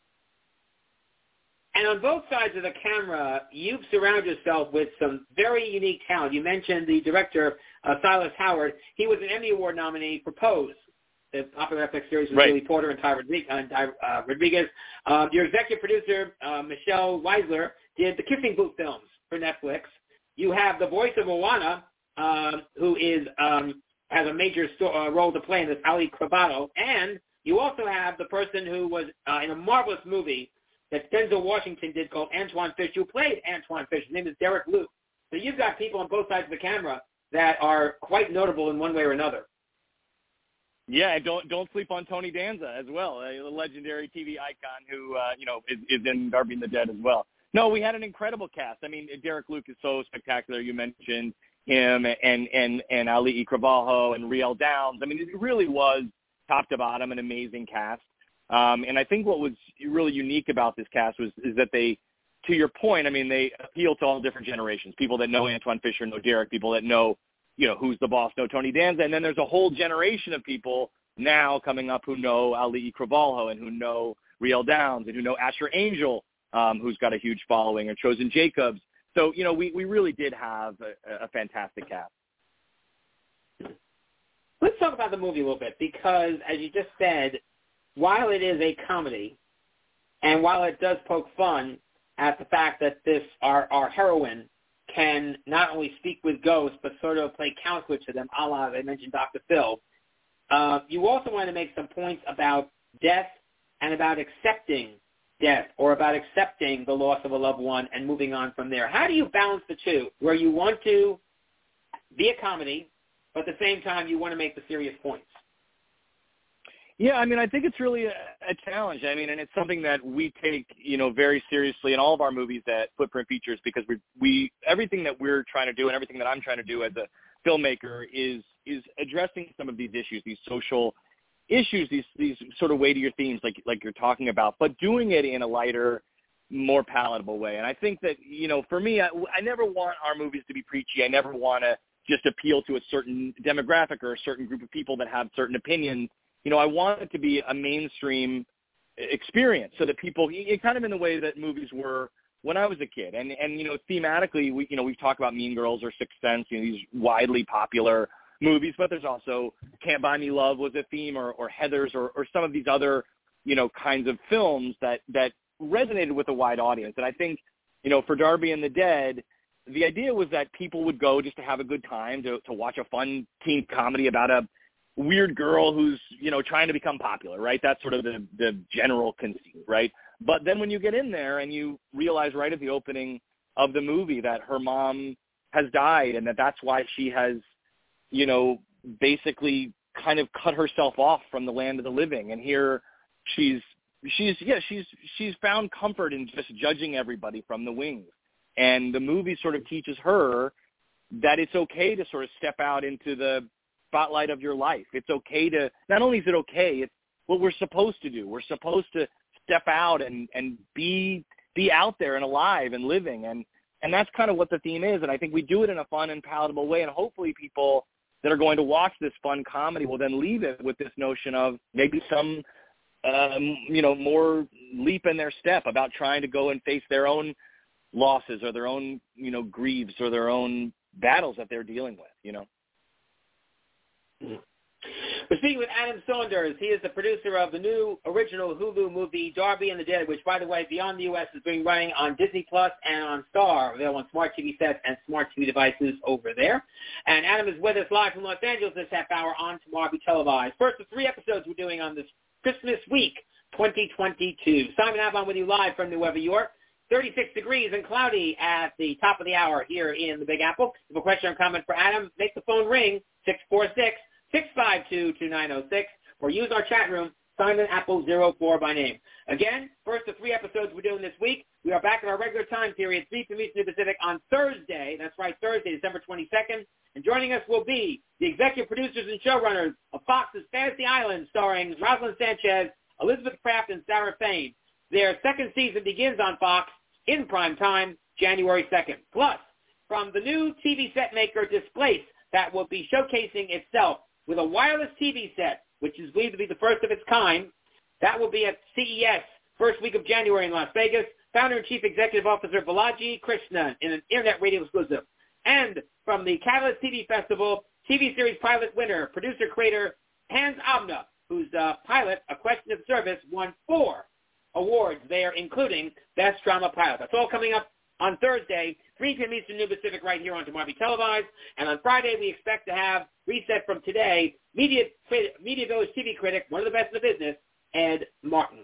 And on both sides of the camera, you've surrounded yourself with some very unique talent. You mentioned the director, uh, Silas Howard. He was an Emmy Award nominee for Pose, the popular Netflix series with right. Billy Porter and Ty Rodriguez. Uh, your executive producer, uh, Michelle Weisler, did the Kissing Booth films for Netflix. You have the voice of Moana, uh, who is um, has a major sto- uh, role to play in this, Ali Cravatto. And you also have the person who was uh, in a marvelous movie that Denzel Washington did called Antoine Fisher, who played Antoine Fisher. His name is Derek Luke. So you've got people on both sides of the camera that are quite notable in one way or another. Yeah, and don't don't sleep on Tony Danza as well, a legendary T V icon who uh, you know is, is in Darby and the Dead as well. No, we had an incredible cast. I mean, Derek Luke is so spectacular. You mentioned him, and and and Ali Cravalho and Riel Downs. I mean, it really was top to bottom an amazing cast. Um, and I think what was really unique about this cast was is that they, to your point, I mean, they appeal to all different generations. People that know Antoine Fisher know Derek. People that know, you know, who's the boss know Tony Danza. And then there's a whole generation of people now coming up who know Ali Cravalho and who know Riel Downs and who know Asher Angel, um, who's got a huge following, or Chosen Jacobs. So, you know, we, we really did have a, a fantastic cast. Let's talk about the movie a little bit because, as you just said, while it is a comedy, and while it does poke fun at the fact that this our, our heroine can not only speak with ghosts, but sort of play counselor to them, a la, they mentioned Doctor Phil, uh, you also want to make some points about death and about accepting death or about accepting the loss of a loved one and moving on from there. How do you balance the two, where you want to be a comedy, but at the same time you want to make the serious points? Yeah, I mean, I think it's really a, a challenge. I mean, and it's something that we take, you know, very seriously in all of our movies at Footprint Features, because we, we everything that we're trying to do and everything that I'm trying to do as a filmmaker is is addressing some of these issues, these social issues, these these sort of weightier themes, like like you're talking about, but doing it in a lighter, more palatable way. And I think that, you know, for me, I, I never want our movies to be preachy. I never want to just appeal to a certain demographic or a certain group of people that have certain opinions. You know, I want it to be a mainstream experience so that people, it kind of in the way that movies were when I was a kid. And, and you know, thematically, we, you know, we've talked about Mean Girls or Sixth Sense, you know, these widely popular movies, but there's also Can't Buy Me Love was a theme, or, or Heathers, or, or some of these other, you know, kinds of films that, that resonated with a wide audience. And I think, you know, for Darby and the Dead, the idea was that people would go just to have a good time, to, to watch a fun teen comedy about a weird girl who's, you know, trying to become popular, right? That's sort of the, the general conceit, right? But then when you get in there and you realize right at the opening of the movie that her mom has died and that that's why she has, you know, basically kind of cut herself off from the land of the living. And here she's she's yeah she's she's found comfort in just judging everybody from the wings, and the movie sort of teaches her that it's okay to sort of step out into the spotlight of your life. It's okay to, not only is it okay, it's what we're supposed to do. We're supposed to step out and and be be out there and alive and living, and and that's kind of what the theme is. And I think we do it in a fun and palatable way, and hopefully people that are going to watch this fun comedy will then leave it with this notion of maybe some Um, you know, more leap in their step about trying to go and face their own losses or their own, you know, grieves or their own battles that they're dealing with, you know. We're speaking with Adam Saunders. He is the producer of the new original Hulu movie, Darby and the Dead, which, by the way, beyond the U S is being running on Disney Plus and on Star. They're on smart T V sets and smart T V devices over there. And Adam is with us live from Los Angeles this half hour on Tomorrow Be Televised. First of three episodes we're doing on this Christmas week, twenty twenty-two. Simon Avon with you live from New York. thirty-six degrees and cloudy at the top of the hour here in the Big Apple. If you have a question or comment for Adam, make the phone ring, six four six, six five two, two nine zero six, or use our chat room, Simon Apple zero four by name. Again, first of three episodes we're doing this week. We are back in our regular time period, three p.m. Eastern Pacific on Thursday. That's right, Thursday, December twenty-second. And joining us will be the executive producers and showrunners of Fox's Fantasy Island, starring Rosalind Sanchez, Elizabeth Kraft, and Sarah Fain. Their second season begins on Fox in prime time, January second. Plus, from the new T V set maker Displace, that will be showcasing itself with a wireless T V set, which is believed to be the first of its kind. That will be at C E S, first week of January in Las Vegas. Founder and Chief Executive Officer Balaji Krishnan in an Internet radio exclusive. And from the Catalyst T V Festival, T V series pilot winner, producer-creator Hans Abna, whose uh, pilot, A Question of Service, won four awards there, including Best Drama Pilot. That's all coming up on Thursday, three p.m. Eastern New Pacific, right here on Tomorrow Be Televised. And on Friday, we expect to have, reset from today, Media, Media Village T V critic, one of the best in the business, Ed Martin.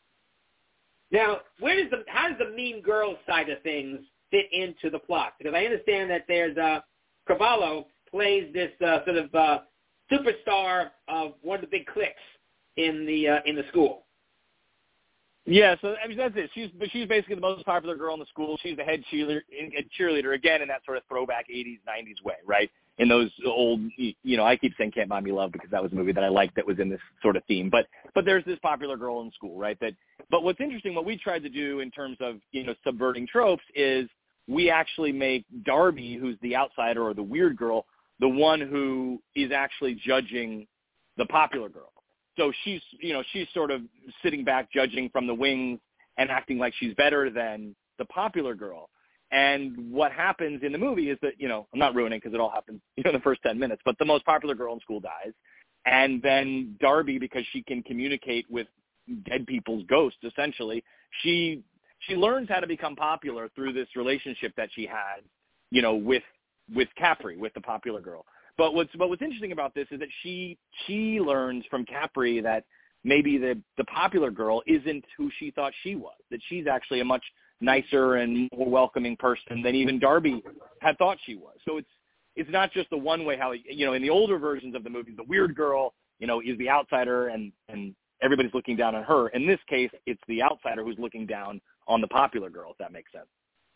Now, where does the how does the Mean Girls side of things fit into the plot? Because I understand that there's uh, Cavallo plays this uh, sort of uh, superstar of one of the big cliques in the uh, in the school. Yeah, so I mean that's it. She's she's basically the most popular girl in the school. She's the head cheerleader, cheerleader again in that sort of throwback eighties, nineties way, right? In those old, you know, I keep saying "Can't Buy Me Love" because that was a movie that I liked that was in this sort of theme. But but there's this popular girl in school, right? That but what's interesting, what we tried to do in terms of you know subverting tropes is we actually make Darby, who's the outsider or the weird girl, the one who is actually judging the popular girl. So she's, you know, she's sort of sitting back judging from the wings and acting like she's better than the popular girl. And what happens in the movie is that, you know, I'm not ruining because it all happens, you know, in the first ten minutes, but the most popular girl in school dies. And then Darby, because she can communicate with dead people's ghosts, essentially, she she learns how to become popular through this relationship that she had, you know, with with Capri, with the popular girl. But what's but what's interesting about this is that she she learns from Capri that maybe the the popular girl isn't who she thought she was, that she's actually a much nicer and more welcoming person than even Darby had thought she was. So it's it's not just the one way how, you know, in the older versions of the movie, the weird girl, you know, is the outsider and, and everybody's looking down on her. In this case, it's the outsider who's looking down on the popular girl, if that makes sense.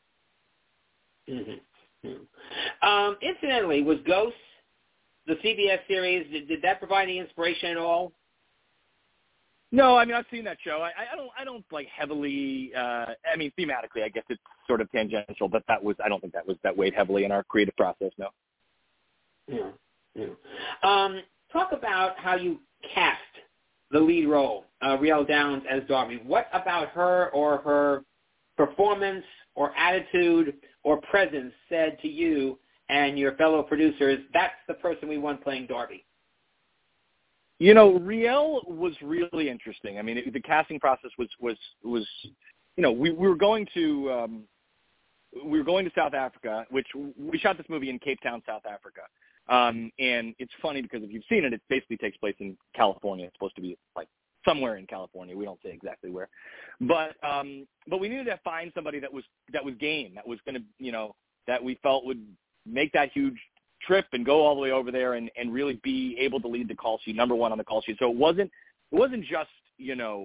Mm-hmm. Mm-hmm. Um, incidentally, was Ghosts, the C B S series, did, did that provide any inspiration at all? No, I mean I've seen that show. I, I don't, I don't like heavily. Uh, I mean, thematically, I guess it's sort of tangential, but that was, I don't think that was that weighed heavily in our creative process. No. Yeah. Yeah. Um, talk about how you cast the lead role, uh, Riel Downs as Darby. What about her or her performance or attitude or presence said to you and your fellow producers, that's the person we want playing Darby? You know, Riel was really interesting. I mean, it, the casting process was, was, was, you know, we, we were going to, um, we were going to South Africa, which we shot this movie in Cape Town, South Africa. Um, and it's funny because if you've seen it, it basically takes place in California. It's supposed to be like somewhere in California. We don't say exactly where, but, um, but we needed to find somebody that was, that was game, that was going to, you know, that we felt would make that huge trip and go all the way over there and, and really be able to lead the call sheet, number one on the call sheet. So it wasn't, it wasn't just, you know,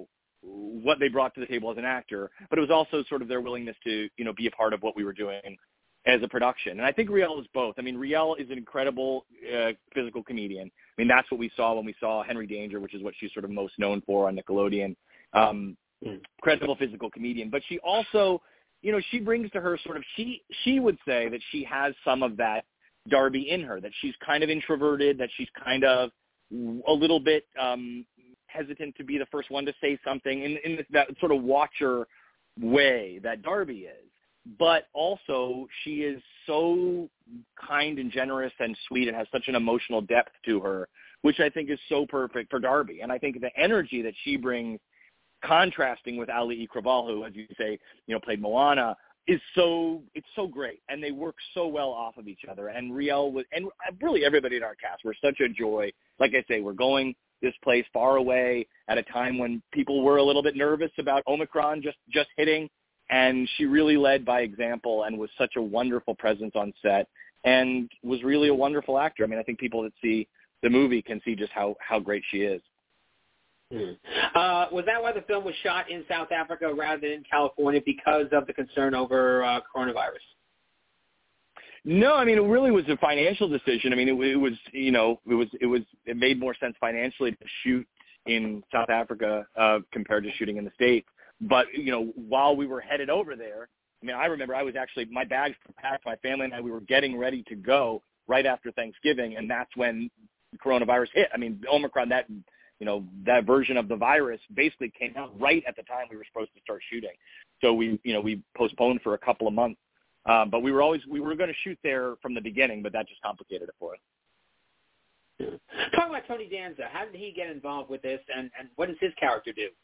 what they brought to the table as an actor, but it was also sort of their willingness to, you know, be a part of what we were doing as a production. And I think Riel is both. I mean, Riel is an incredible uh, physical comedian. I mean, that's what we saw when we saw Henry Danger, which is what she's sort of most known for on Nickelodeon. Um, mm. Incredible physical comedian. But she also, you know, she brings to her sort of, she, she would say that she has some of that Darby in her, that she's kind of introverted, that she's kind of a little bit um, hesitant to be the first one to say something in, in that sort of watcher way that Darby is. But also she is so kind and generous and sweet and has such an emotional depth to her, which I think is so perfect for Darby. And I think the energy that she brings, contrasting with Ali Iqbal, who, as you say, you know, played Moana, is so, it's so great. And they work so well off of each other. And Riel was, and really everybody in our cast were such a joy. Like I say, we're going this place far away at a time when people were a little bit nervous about Omicron just, just hitting. And she really led by example and was such a wonderful presence on set and was really a wonderful actor. I mean, I think people that see the movie can see just how, how great she is. Hmm. Uh, was that why the film was shot in South Africa rather than in California, because of the concern over uh, coronavirus? No, I mean, it really was a financial decision. I mean, it, it was, you know, it was, it was, it made more sense financially to shoot in South Africa uh, compared to shooting in the States. But, you know, while we were headed over there, I mean, I remember I was actually, my bags were packed, my family and I, we were getting ready to go right after Thanksgiving, and that's when coronavirus hit. I mean, Omicron, that, you know, that version of the virus basically came out right at the time we were supposed to start shooting. So we, you know, we postponed for a couple of months. Um, but we were always, we were going to shoot there from the beginning, but that just complicated it for us. Yeah. Talk about Tony Danza. How did he get involved with this, and, and what does his character do?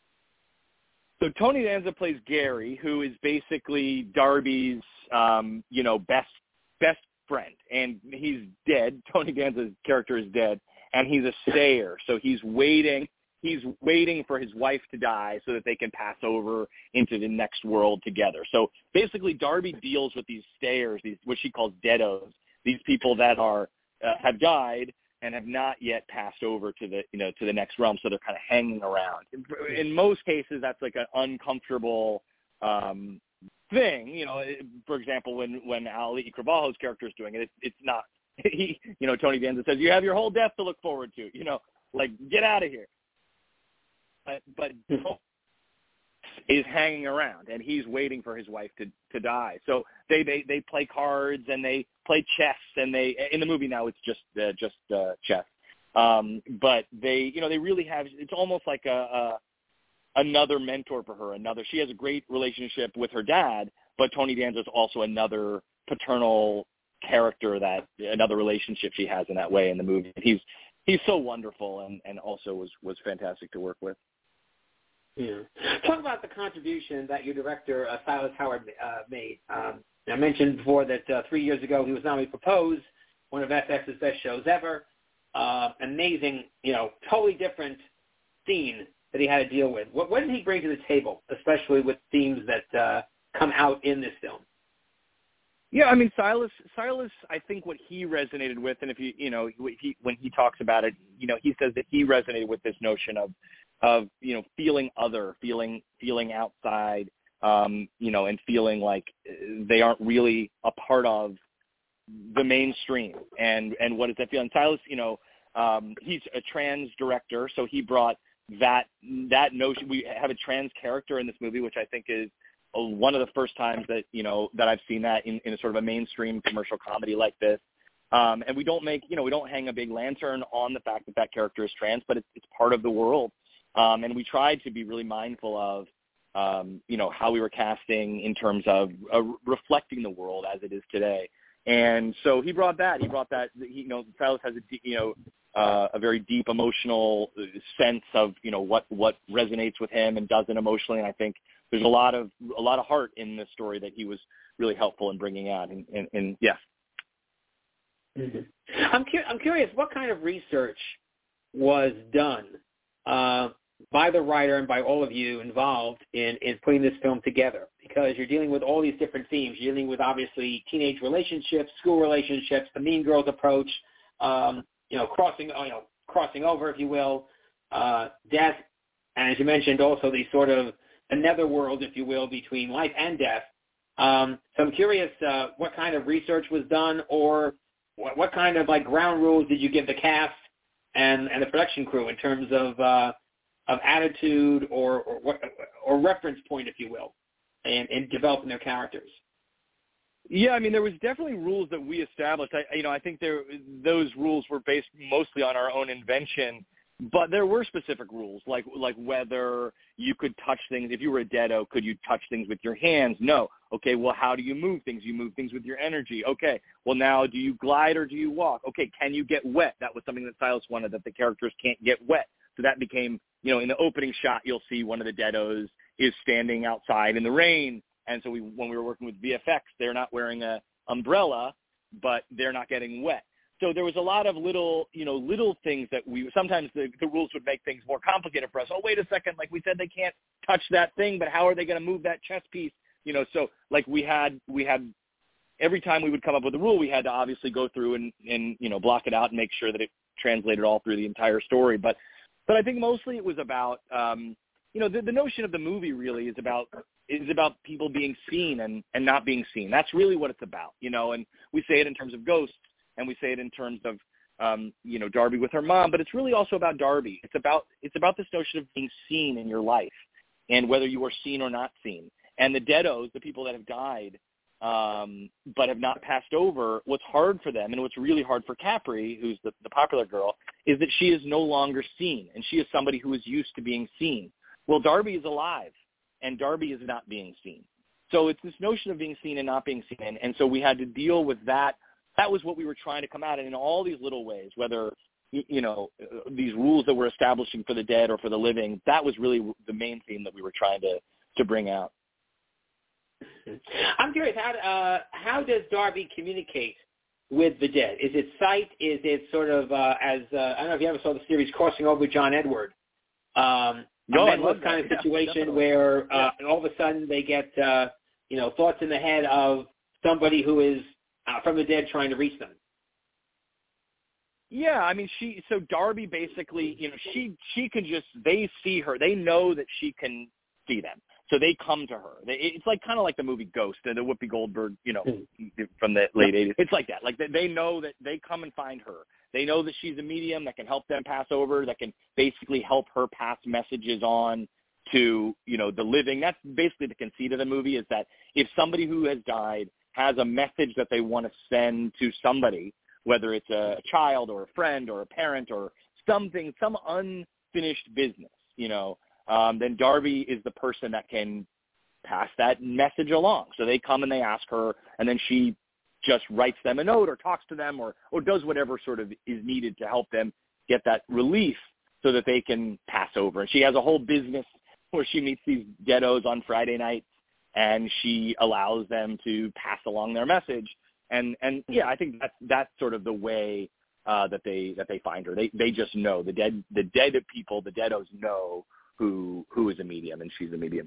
So Tony Danza plays Gary, who is basically Darby's, um, you know, best best friend, and he's dead. Tony Danza's character is dead, and he's a stayer. So he's waiting. He's waiting for his wife to die so that they can pass over into the next world together. So basically, Darby deals with these stayers, these what she calls deados, these people that are uh, have died and have not yet passed over to the, you know, to the next realm. So they're kind of hanging around. In, in most cases, that's like an uncomfortable um, thing. You know, for example, when, when Ali Iqbal's character is doing it, it's, it's not, he, you know, Tony Danza says, you have your whole death to look forward to, you know, like, get out of here. But, but is hanging around, and he's waiting for his wife to, to die. So they, they, they play cards and they play chess, and they, in the movie now it's just uh, just uh, chess. Um, but they, you know, they really have, it's almost like a, a another mentor for her. Another, she has a great relationship with her dad, but Tony Danza is also another paternal character, that another relationship she has in that way in the movie. He's he's so wonderful, and, and also was was fantastic to work with. Yeah. Talk about the contribution that your director, uh, Silas Howard, uh, made. Um, I mentioned before that uh, three years ago he was nominated for Pose, one of F X's best shows ever. Uh, amazing, you know, totally different scene that he had to deal with. What, what did he bring to the table, especially with themes that uh, come out in this film? Yeah, I mean, Silas, Silas, I think what he resonated with, and if you, you know, he, when he talks about it, you know, he says that he resonated with this notion of, of, you know, feeling other, feeling, feeling outside, um, you know, and feeling like they aren't really a part of the mainstream. And, and what does that feel? And Silas, you know, um, he's a trans director, so he brought that, that notion. We have a trans character in this movie, which I think is one of the first times that, you know, that I've seen that in, in a sort of a mainstream commercial comedy like this. Um, and we don't make, you know, we don't hang a big lantern on the fact that that character is trans, but it's, it's part of the world. Um, and we tried to be really mindful of, um, you know, how we were casting in terms of uh, reflecting the world as it is today. And so he brought that. He brought that. He, you know, Silas has a, you know, uh, a very deep emotional sense of, you know, what what resonates with him and doesn't emotionally. And I think there's a lot of a lot of heart in this story that he was really helpful in bringing out. And, and, and yeah. Mm-hmm. I'm cu- I'm curious, what kind of research was done uh, by the writer and by all of you involved in, in putting this film together? Because you're dealing with all these different themes. You're dealing with, obviously, teenage relationships, school relationships, the Mean Girls approach, um, you know, crossing, you know, crossing over, if you will, uh, death, and as you mentioned, also the sort of the netherworld, if you will, between life and death. Um, so I'm curious uh, what kind of research was done, or what, what kind of like ground rules did you give the cast and, and the production crew in terms of uh, of attitude or or, what, or reference point, if you will, in, in developing their characters? Yeah, I mean, there was definitely rules that we established. I, you know, I think there those rules were based mostly on our own invention, but there were specific rules, like like whether you could touch things. If you were a deado, could you touch things with your hands? No. Okay, well, how do you move things? You move things with your energy. Okay, well, now do you glide or do you walk? Okay, can you get wet? That was something that Silas wanted, that the characters can't get wet. So that became, you know, in the opening shot, you'll see one of the deados is standing outside in the rain. And so we, when we were working with V F X, they're not wearing a umbrella, but they're not getting wet. So there was a lot of little, you know, little things that we, sometimes the, the rules would make things more complicated for us. Oh, wait a second. Like we said, they can't touch that thing, but how are they going to move that chess piece? You know, so like we had, we had, every time we would come up with a rule, we had to obviously go through and, and, you know, block it out and make sure that it translated all through the entire story. But, but I think mostly it was about, um, you know, the, the notion of the movie really is about, is about people being seen and, and not being seen. That's really what it's about, you know, and we say it in terms of ghosts, and we say it in terms of, um, you know, Darby with her mom, but it's really also about Darby. It's about, it's about this notion of being seen in your life and whether you are seen or not seen. And the deados, the people that have died, um, but have not passed over, what's hard for them, and what's really hard for Capri, who's the, the popular girl, is that she is no longer seen, and she is somebody who is used to being seen. Well, Darby is alive, and Darby is not being seen. So it's this notion of being seen and not being seen, and, and so we had to deal with that. That was what we were trying to come at, and in all these little ways, whether, you know, these rules that we're establishing for the dead or for the living, that was really the main theme that we were trying to, to bring out. I'm curious, how, uh, how does Darby communicate with the dead? Is it sight? Is it sort of, uh, as, uh, I don't know if you ever saw the series Crossing Over with John Edward, um, No, a mental kind of situation yeah, where uh, yeah. all of a sudden they get, uh, you know, thoughts in the head of somebody who is uh, from the dead trying to reach them. Yeah, I mean, she. So Darby basically, you know, she she can just, they see her, they know that she can see them, so they come to her. They, it's like kind of like the movie Ghost, the Whoopi Goldberg, you know, mm-hmm. from the late eighties. It's like that. Like they know that they come and find her. They know that she's a medium that can help them pass over, that can basically help her pass messages on to, you know, the living. That's basically the conceit of the movie, is that if somebody who has died has a message that they want to send to somebody, whether it's a child or a friend or a parent or something, some unfinished business, you know, um, then Darby is the person that can pass that message along. So they come and they ask her, and then she just writes them a note or talks to them or, or does whatever sort of is needed to help them get that relief so that they can pass over. And she has a whole business where she meets these deados on Friday nights, and she allows them to pass along their message. And, and yeah, I think that's, that's sort of the way uh, that they, that they find her. They, they just know the dead, the dead people, the deados know who, who is a medium, and she's a medium.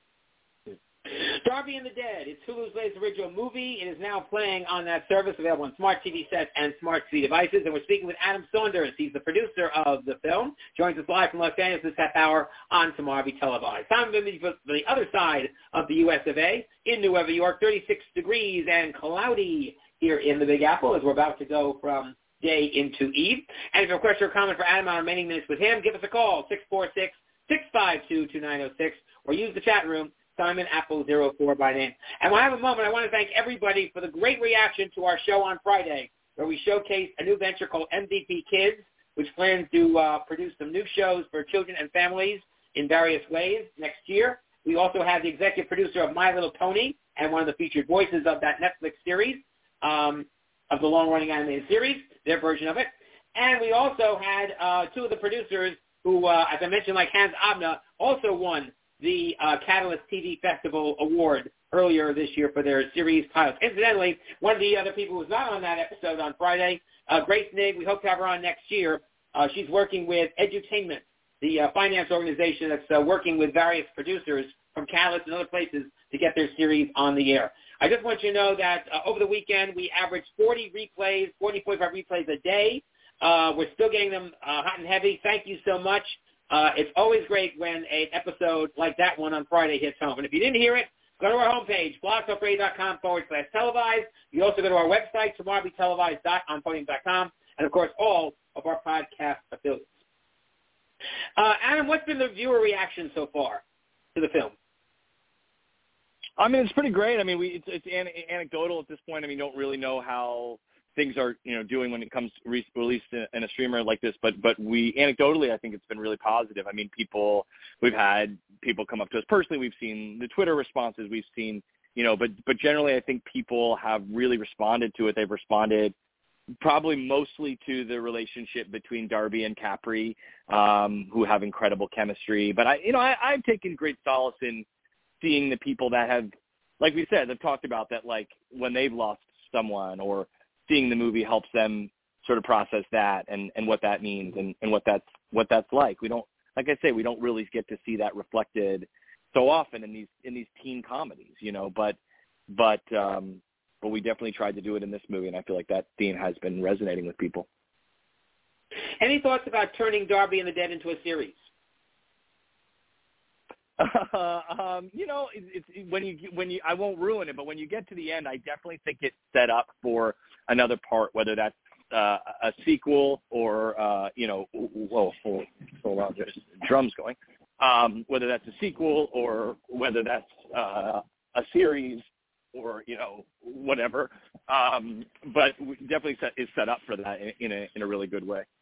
Darby and the Dead. It's Hulu's latest original movie. It is now playing on that service, available on smart T V sets and smart T V devices. And we're speaking with Adam Saunders. He's the producer of the film. Joins us live from Los Angeles this half hour on Tomorrow Be Televised. Time for the other side of the U S of A in New York, thirty-six degrees and cloudy here in the Big Apple as we're about to go from day into eve. And if you have a question or comment for Adam on our remaining minutes with him, give us a call, six four six, six five two, two nine zero six, or use the chat room, Simon Apple zero four by name. And when I have a moment, I want to thank everybody for the great reaction to our show on Friday, where we showcased a new venture called M V P Kids, which plans to uh, produce some new shows for children and families in various ways next year. We also have the executive producer of My Little Pony and one of the featured voices of that Netflix series, um, of the long-running animated series, their version of it. And we also had uh, two of the producers who, uh, as I mentioned, like Hans Abner, also won the uh, Catalyst T V Festival Award earlier this year for their series pilots. Incidentally, one of the other people who was not on that episode on Friday, uh, Grace Nigg, we hope to have her on next year. Uh, she's working with Edutainment, the uh, finance organization that's uh, working with various producers from Catalyst and other places to get their series on the air. I just want you to know that uh, over the weekend we averaged forty replays, forty, forty-five replays a day. Uh, we're still getting them uh, hot and heavy. Thank you so much Uh, it's always great when an episode like that one on Friday hits home. And if you didn't hear it, go to our homepage, blogtalkradio.com forward slash televised. You also go to our website, tomorrow be televised on podium dot com, and, of course, all of our podcast affiliates. Uh, Adam, what's been the viewer reaction so far to the film? I mean, it's pretty great. I mean, we it's, it's an, anecdotal at this point. I mean, don't really know how things are, you know, doing when it comes to re- released in, in a streamer like this. But but we anecdotally, I think it's been really positive. I mean, people, we've had people come up to us personally. We've seen the Twitter responses. We've seen, you know, but but generally, I think people have really responded to it. They've responded probably mostly to the relationship between Darby and Capri, um, who have incredible chemistry. But I, you know, I, I've taken great solace in seeing the people that have, like we said, they've talked about that, like when they've lost someone, or seeing the movie helps them sort of process that and, and what that means and, and what that's what that's like. We don't, like I say, we don't really get to see that reflected so often in these in these teen comedies, you know. But but um, but we definitely tried to do it in this movie, and I feel like that theme has been resonating with people. Any thoughts about turning Darby and the Dead into a series? Uh, um, you know, it's it, when you when you I won't ruin it, but when you get to the end, I definitely think it's set up for another part, whether that's uh, a sequel or uh, you know, whoa, hold, hold on, there's drums going. Um, whether that's a sequel or whether that's uh, a series or you know whatever. Um, but we definitely set, is set up for that in, in a in a really good way.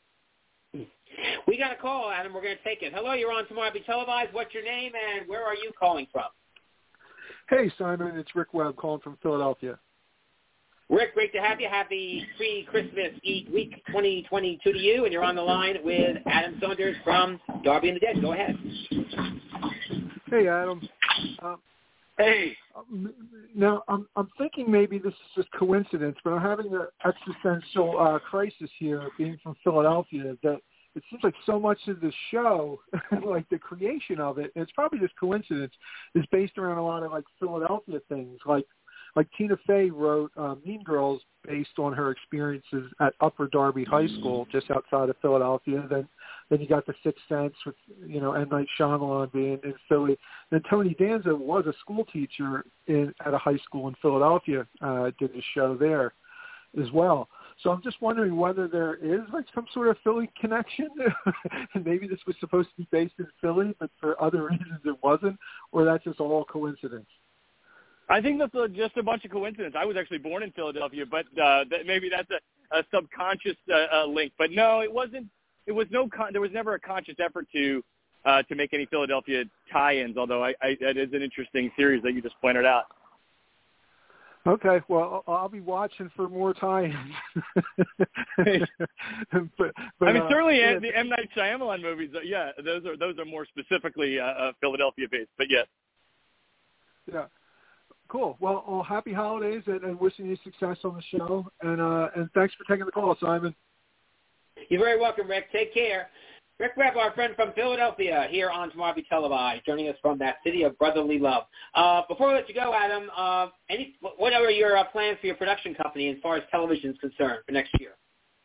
We got a call, Adam. We're going to take it. Hello, you're on Tomorrow Be Televised. What's your name and where are you calling from? Hey, Simon. It's Rick Webb calling from Philadelphia. Rick, great to have you. Happy pre-Christmas Eat Week twenty twenty-two to you. And you're on the line with Adam Saunders from Darby and the Dead. Go ahead. Hey, Adam. Uh, hey. Now, I'm, I'm thinking maybe this is just coincidence, but I'm having an existential uh, crisis here, being from Philadelphia, that it seems like so much of the show, like the creation of it, and it's probably just coincidence, is based around a lot of like Philadelphia things. Like like Tina Fey wrote uh, Mean Girls based on her experiences at Upper Darby High School, just outside of Philadelphia. Then then you got The Sixth Sense with, you know, M. Night Shyamalan being in Philly. Then Tony Danza was a school teacher in at a high school in Philadelphia, uh, did a show there as well. So I'm just wondering whether there is like some sort of Philly connection, and maybe this was supposed to be based in Philly, but for other reasons it wasn't, or that's just all coincidence. I think that's a, just a bunch of coincidence. I was actually born in Philadelphia, but uh, that maybe that's a, a subconscious uh, uh, link. But no, it wasn't. It was no. Con- there was never a conscious effort to uh, to make any Philadelphia tie-ins. Although I, I, that is an interesting series that you just pointed out. Okay, well, I'll be watching for more tie-ins. but, but, I mean, uh, certainly yeah. the M. Night Shyamalan movies, uh, yeah, those are those are more specifically uh, uh, Philadelphia-based. But yes. Yeah. Cool. Well, well happy holidays, and, and wishing you success on the show. And uh, and thanks for taking the call, Simon. You're very welcome, Rick. Take care. Rick Webb, our friend from Philadelphia, here on Tomorrow Be Televised, joining us from that city of brotherly love. Uh, before we let you go, Adam, uh, any what are your uh, plans for your production company as far as television is concerned for next year?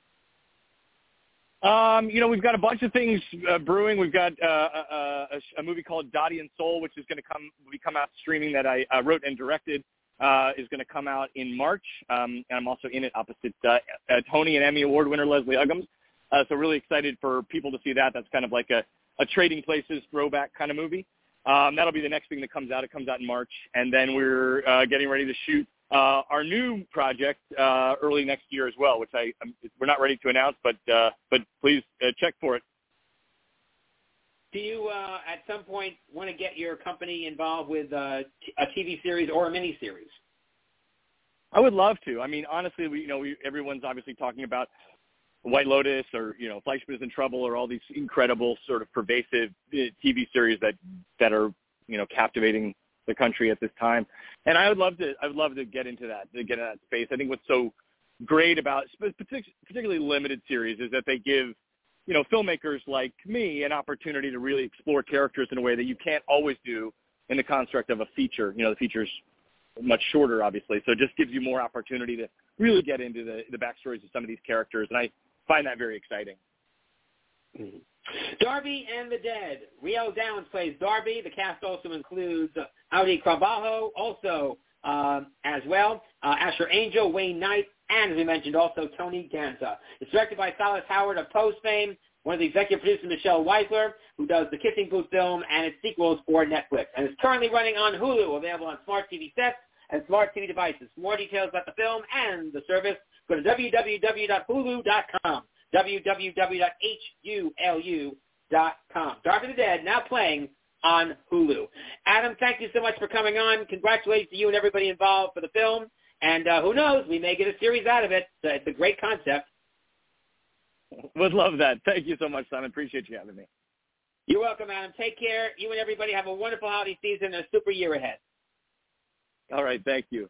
Um, you know, we've got a bunch of things uh, brewing. We've got uh, a, a, a movie called Dottie and Soul, which is going to come we come out streaming that I uh, wrote and directed. Uh, is going to come out in March, um, and I'm also in it opposite uh, uh, Tony and Emmy Award winner Leslie Uggams. Uh, so really excited for people to see that. That's kind of like a, a Trading Places throwback kind of movie. Um, that'll be the next thing that comes out. It comes out in March. And then we're uh, getting ready to shoot uh, our new project uh, early next year as well, which I I'm, we're not ready to announce, but uh, but please uh, check for it. Do you, uh, at some point, want to get your company involved with uh, a T V series or a miniseries? I would love to. I mean, honestly, we, you know, we, everyone's obviously talking about White Lotus or, you know, Fleischman is in Trouble or all these incredible sort of pervasive T V series that, that are, you know, captivating the country at this time. And I would love to, I would love to get into that, to get in that space. I think what's so great about particularly limited series is that they give, you know, filmmakers like me an opportunity to really explore characters in a way that you can't always do in the construct of a feature. You know, the feature's much shorter, obviously. So it just gives you more opportunity to really get into the, the backstories of some of these characters. And I find that very exciting. Darby and the Dead. Rio Downs plays Darby. The cast also includes Audi Carvalho, also uh, as well, uh, Asher Angel, Wayne Knight, and as we mentioned, also Tony Danza. It's directed by Silas Howard of Pose fame, one of the executive producers, Michelle Weisler, who does the Kissing Booth film and its sequels for Netflix. And it's currently running on Hulu, available on smart T V sets and smart T V devices. For more details about the film and the service, go to w w w dot hulu dot com, w w w dot hulu dot com. Darby the Dead, now playing on Hulu. Adam, thank you so much for coming on. Congratulations to you and everybody involved for the film. And uh, who knows, we may get a series out of it. It's a great concept. Would love that. Thank you so much, Simon. Appreciate you having me. You're welcome, Adam. Take care. You and everybody have a wonderful holiday season and a super year ahead. All right. Thank you.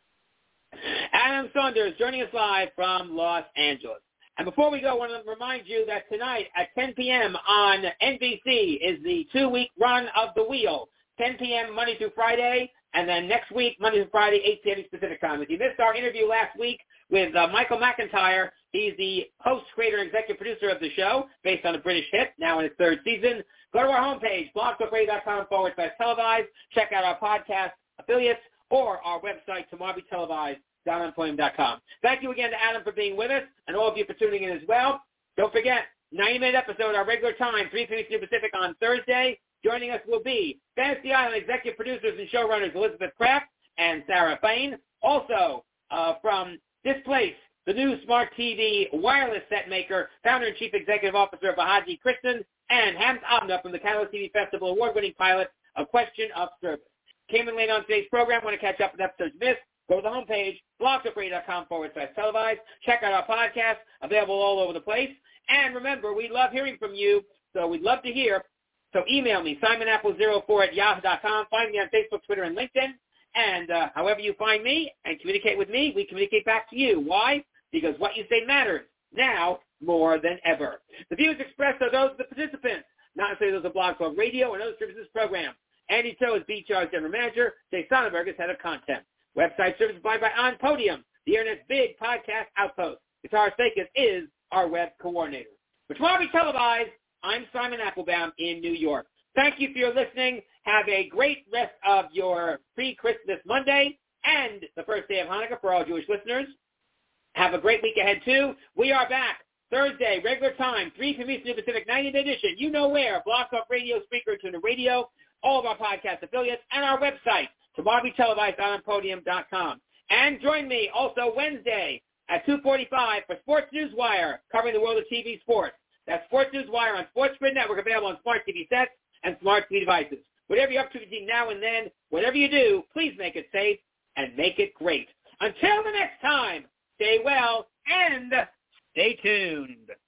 Adam Saunders joining us live from Los Angeles. And before we go, I want to remind you that tonight at ten p.m. on N B C is the two-week run of The Wheel, ten p.m. Monday through Friday, and then next week, Monday through Friday, eight p.m. Pacific time. If you missed our interview last week with uh, Michael McIntyre, he's the host, creator, and executive producer of the show, based on a British hit, now in its third season. Go to our homepage, blog talk radio dot com forward slash televised. Check out our podcast affiliates or our website, tomorrow be televised dot unemployment dot com. Thank you again to Adam for being with us and all of you for tuning in as well. Don't forget, ninety-minute episode, our regular time, three p.m. Pacific on Thursday. Joining us will be Fantasy Island executive producers and showrunners Elizabeth Kraft and Sarah Fain. Also, uh, from This Place, the new smart T V wireless set maker, founder and chief executive officer Bahaji Kristen, and Hams Abna from the Catalyst T V Festival award-winning pilot, A Question of Service. Came in late on today's program. Want to catch up with episodes missed? Go to the homepage, blog talk radio dot com forward slash televised. Check out our podcast, available all over the place. And remember, we love hearing from you, so we'd love to hear. So email me, simon apple zero four at yahoo dot com. Find me on Facebook, Twitter, and LinkedIn. And uh, however you find me and communicate with me, we communicate back to you. Why? Because what you say matters now more than ever. The views expressed are those of the participants, not necessarily those of Blog Talk Radio and other services program. Andy Cho is B T R's general manager. Jay Sonnenberg is head of content. Website service provided by On Podium, the Internet's big podcast outpost. Guitar Sakis is our web coordinator. For Tomorrow Be Televised, I'm Simon Applebaum in New York. Thank you for your listening. Have a great rest of your pre-Christmas Monday and the first day of Hanukkah for all Jewish listeners. Have a great week ahead, too. We are back Thursday, regular time, three p.m. Eastern Pacific, ninety-minute edition. You know where. Blog Talk Radio, Speaker, Tuner Radio, all of our podcast affiliates, and our website, tomorrow be televised on podium dot com. And join me also Wednesday at two forty-five for Sports News Wire, covering the world of T V sports. That's Sports News Wire on Sports Grid Network, available on smart T V sets and smart T V devices. Whatever you're up to between now and then, whatever you do, please make it safe and make it great. Until the next time, stay well and stay tuned.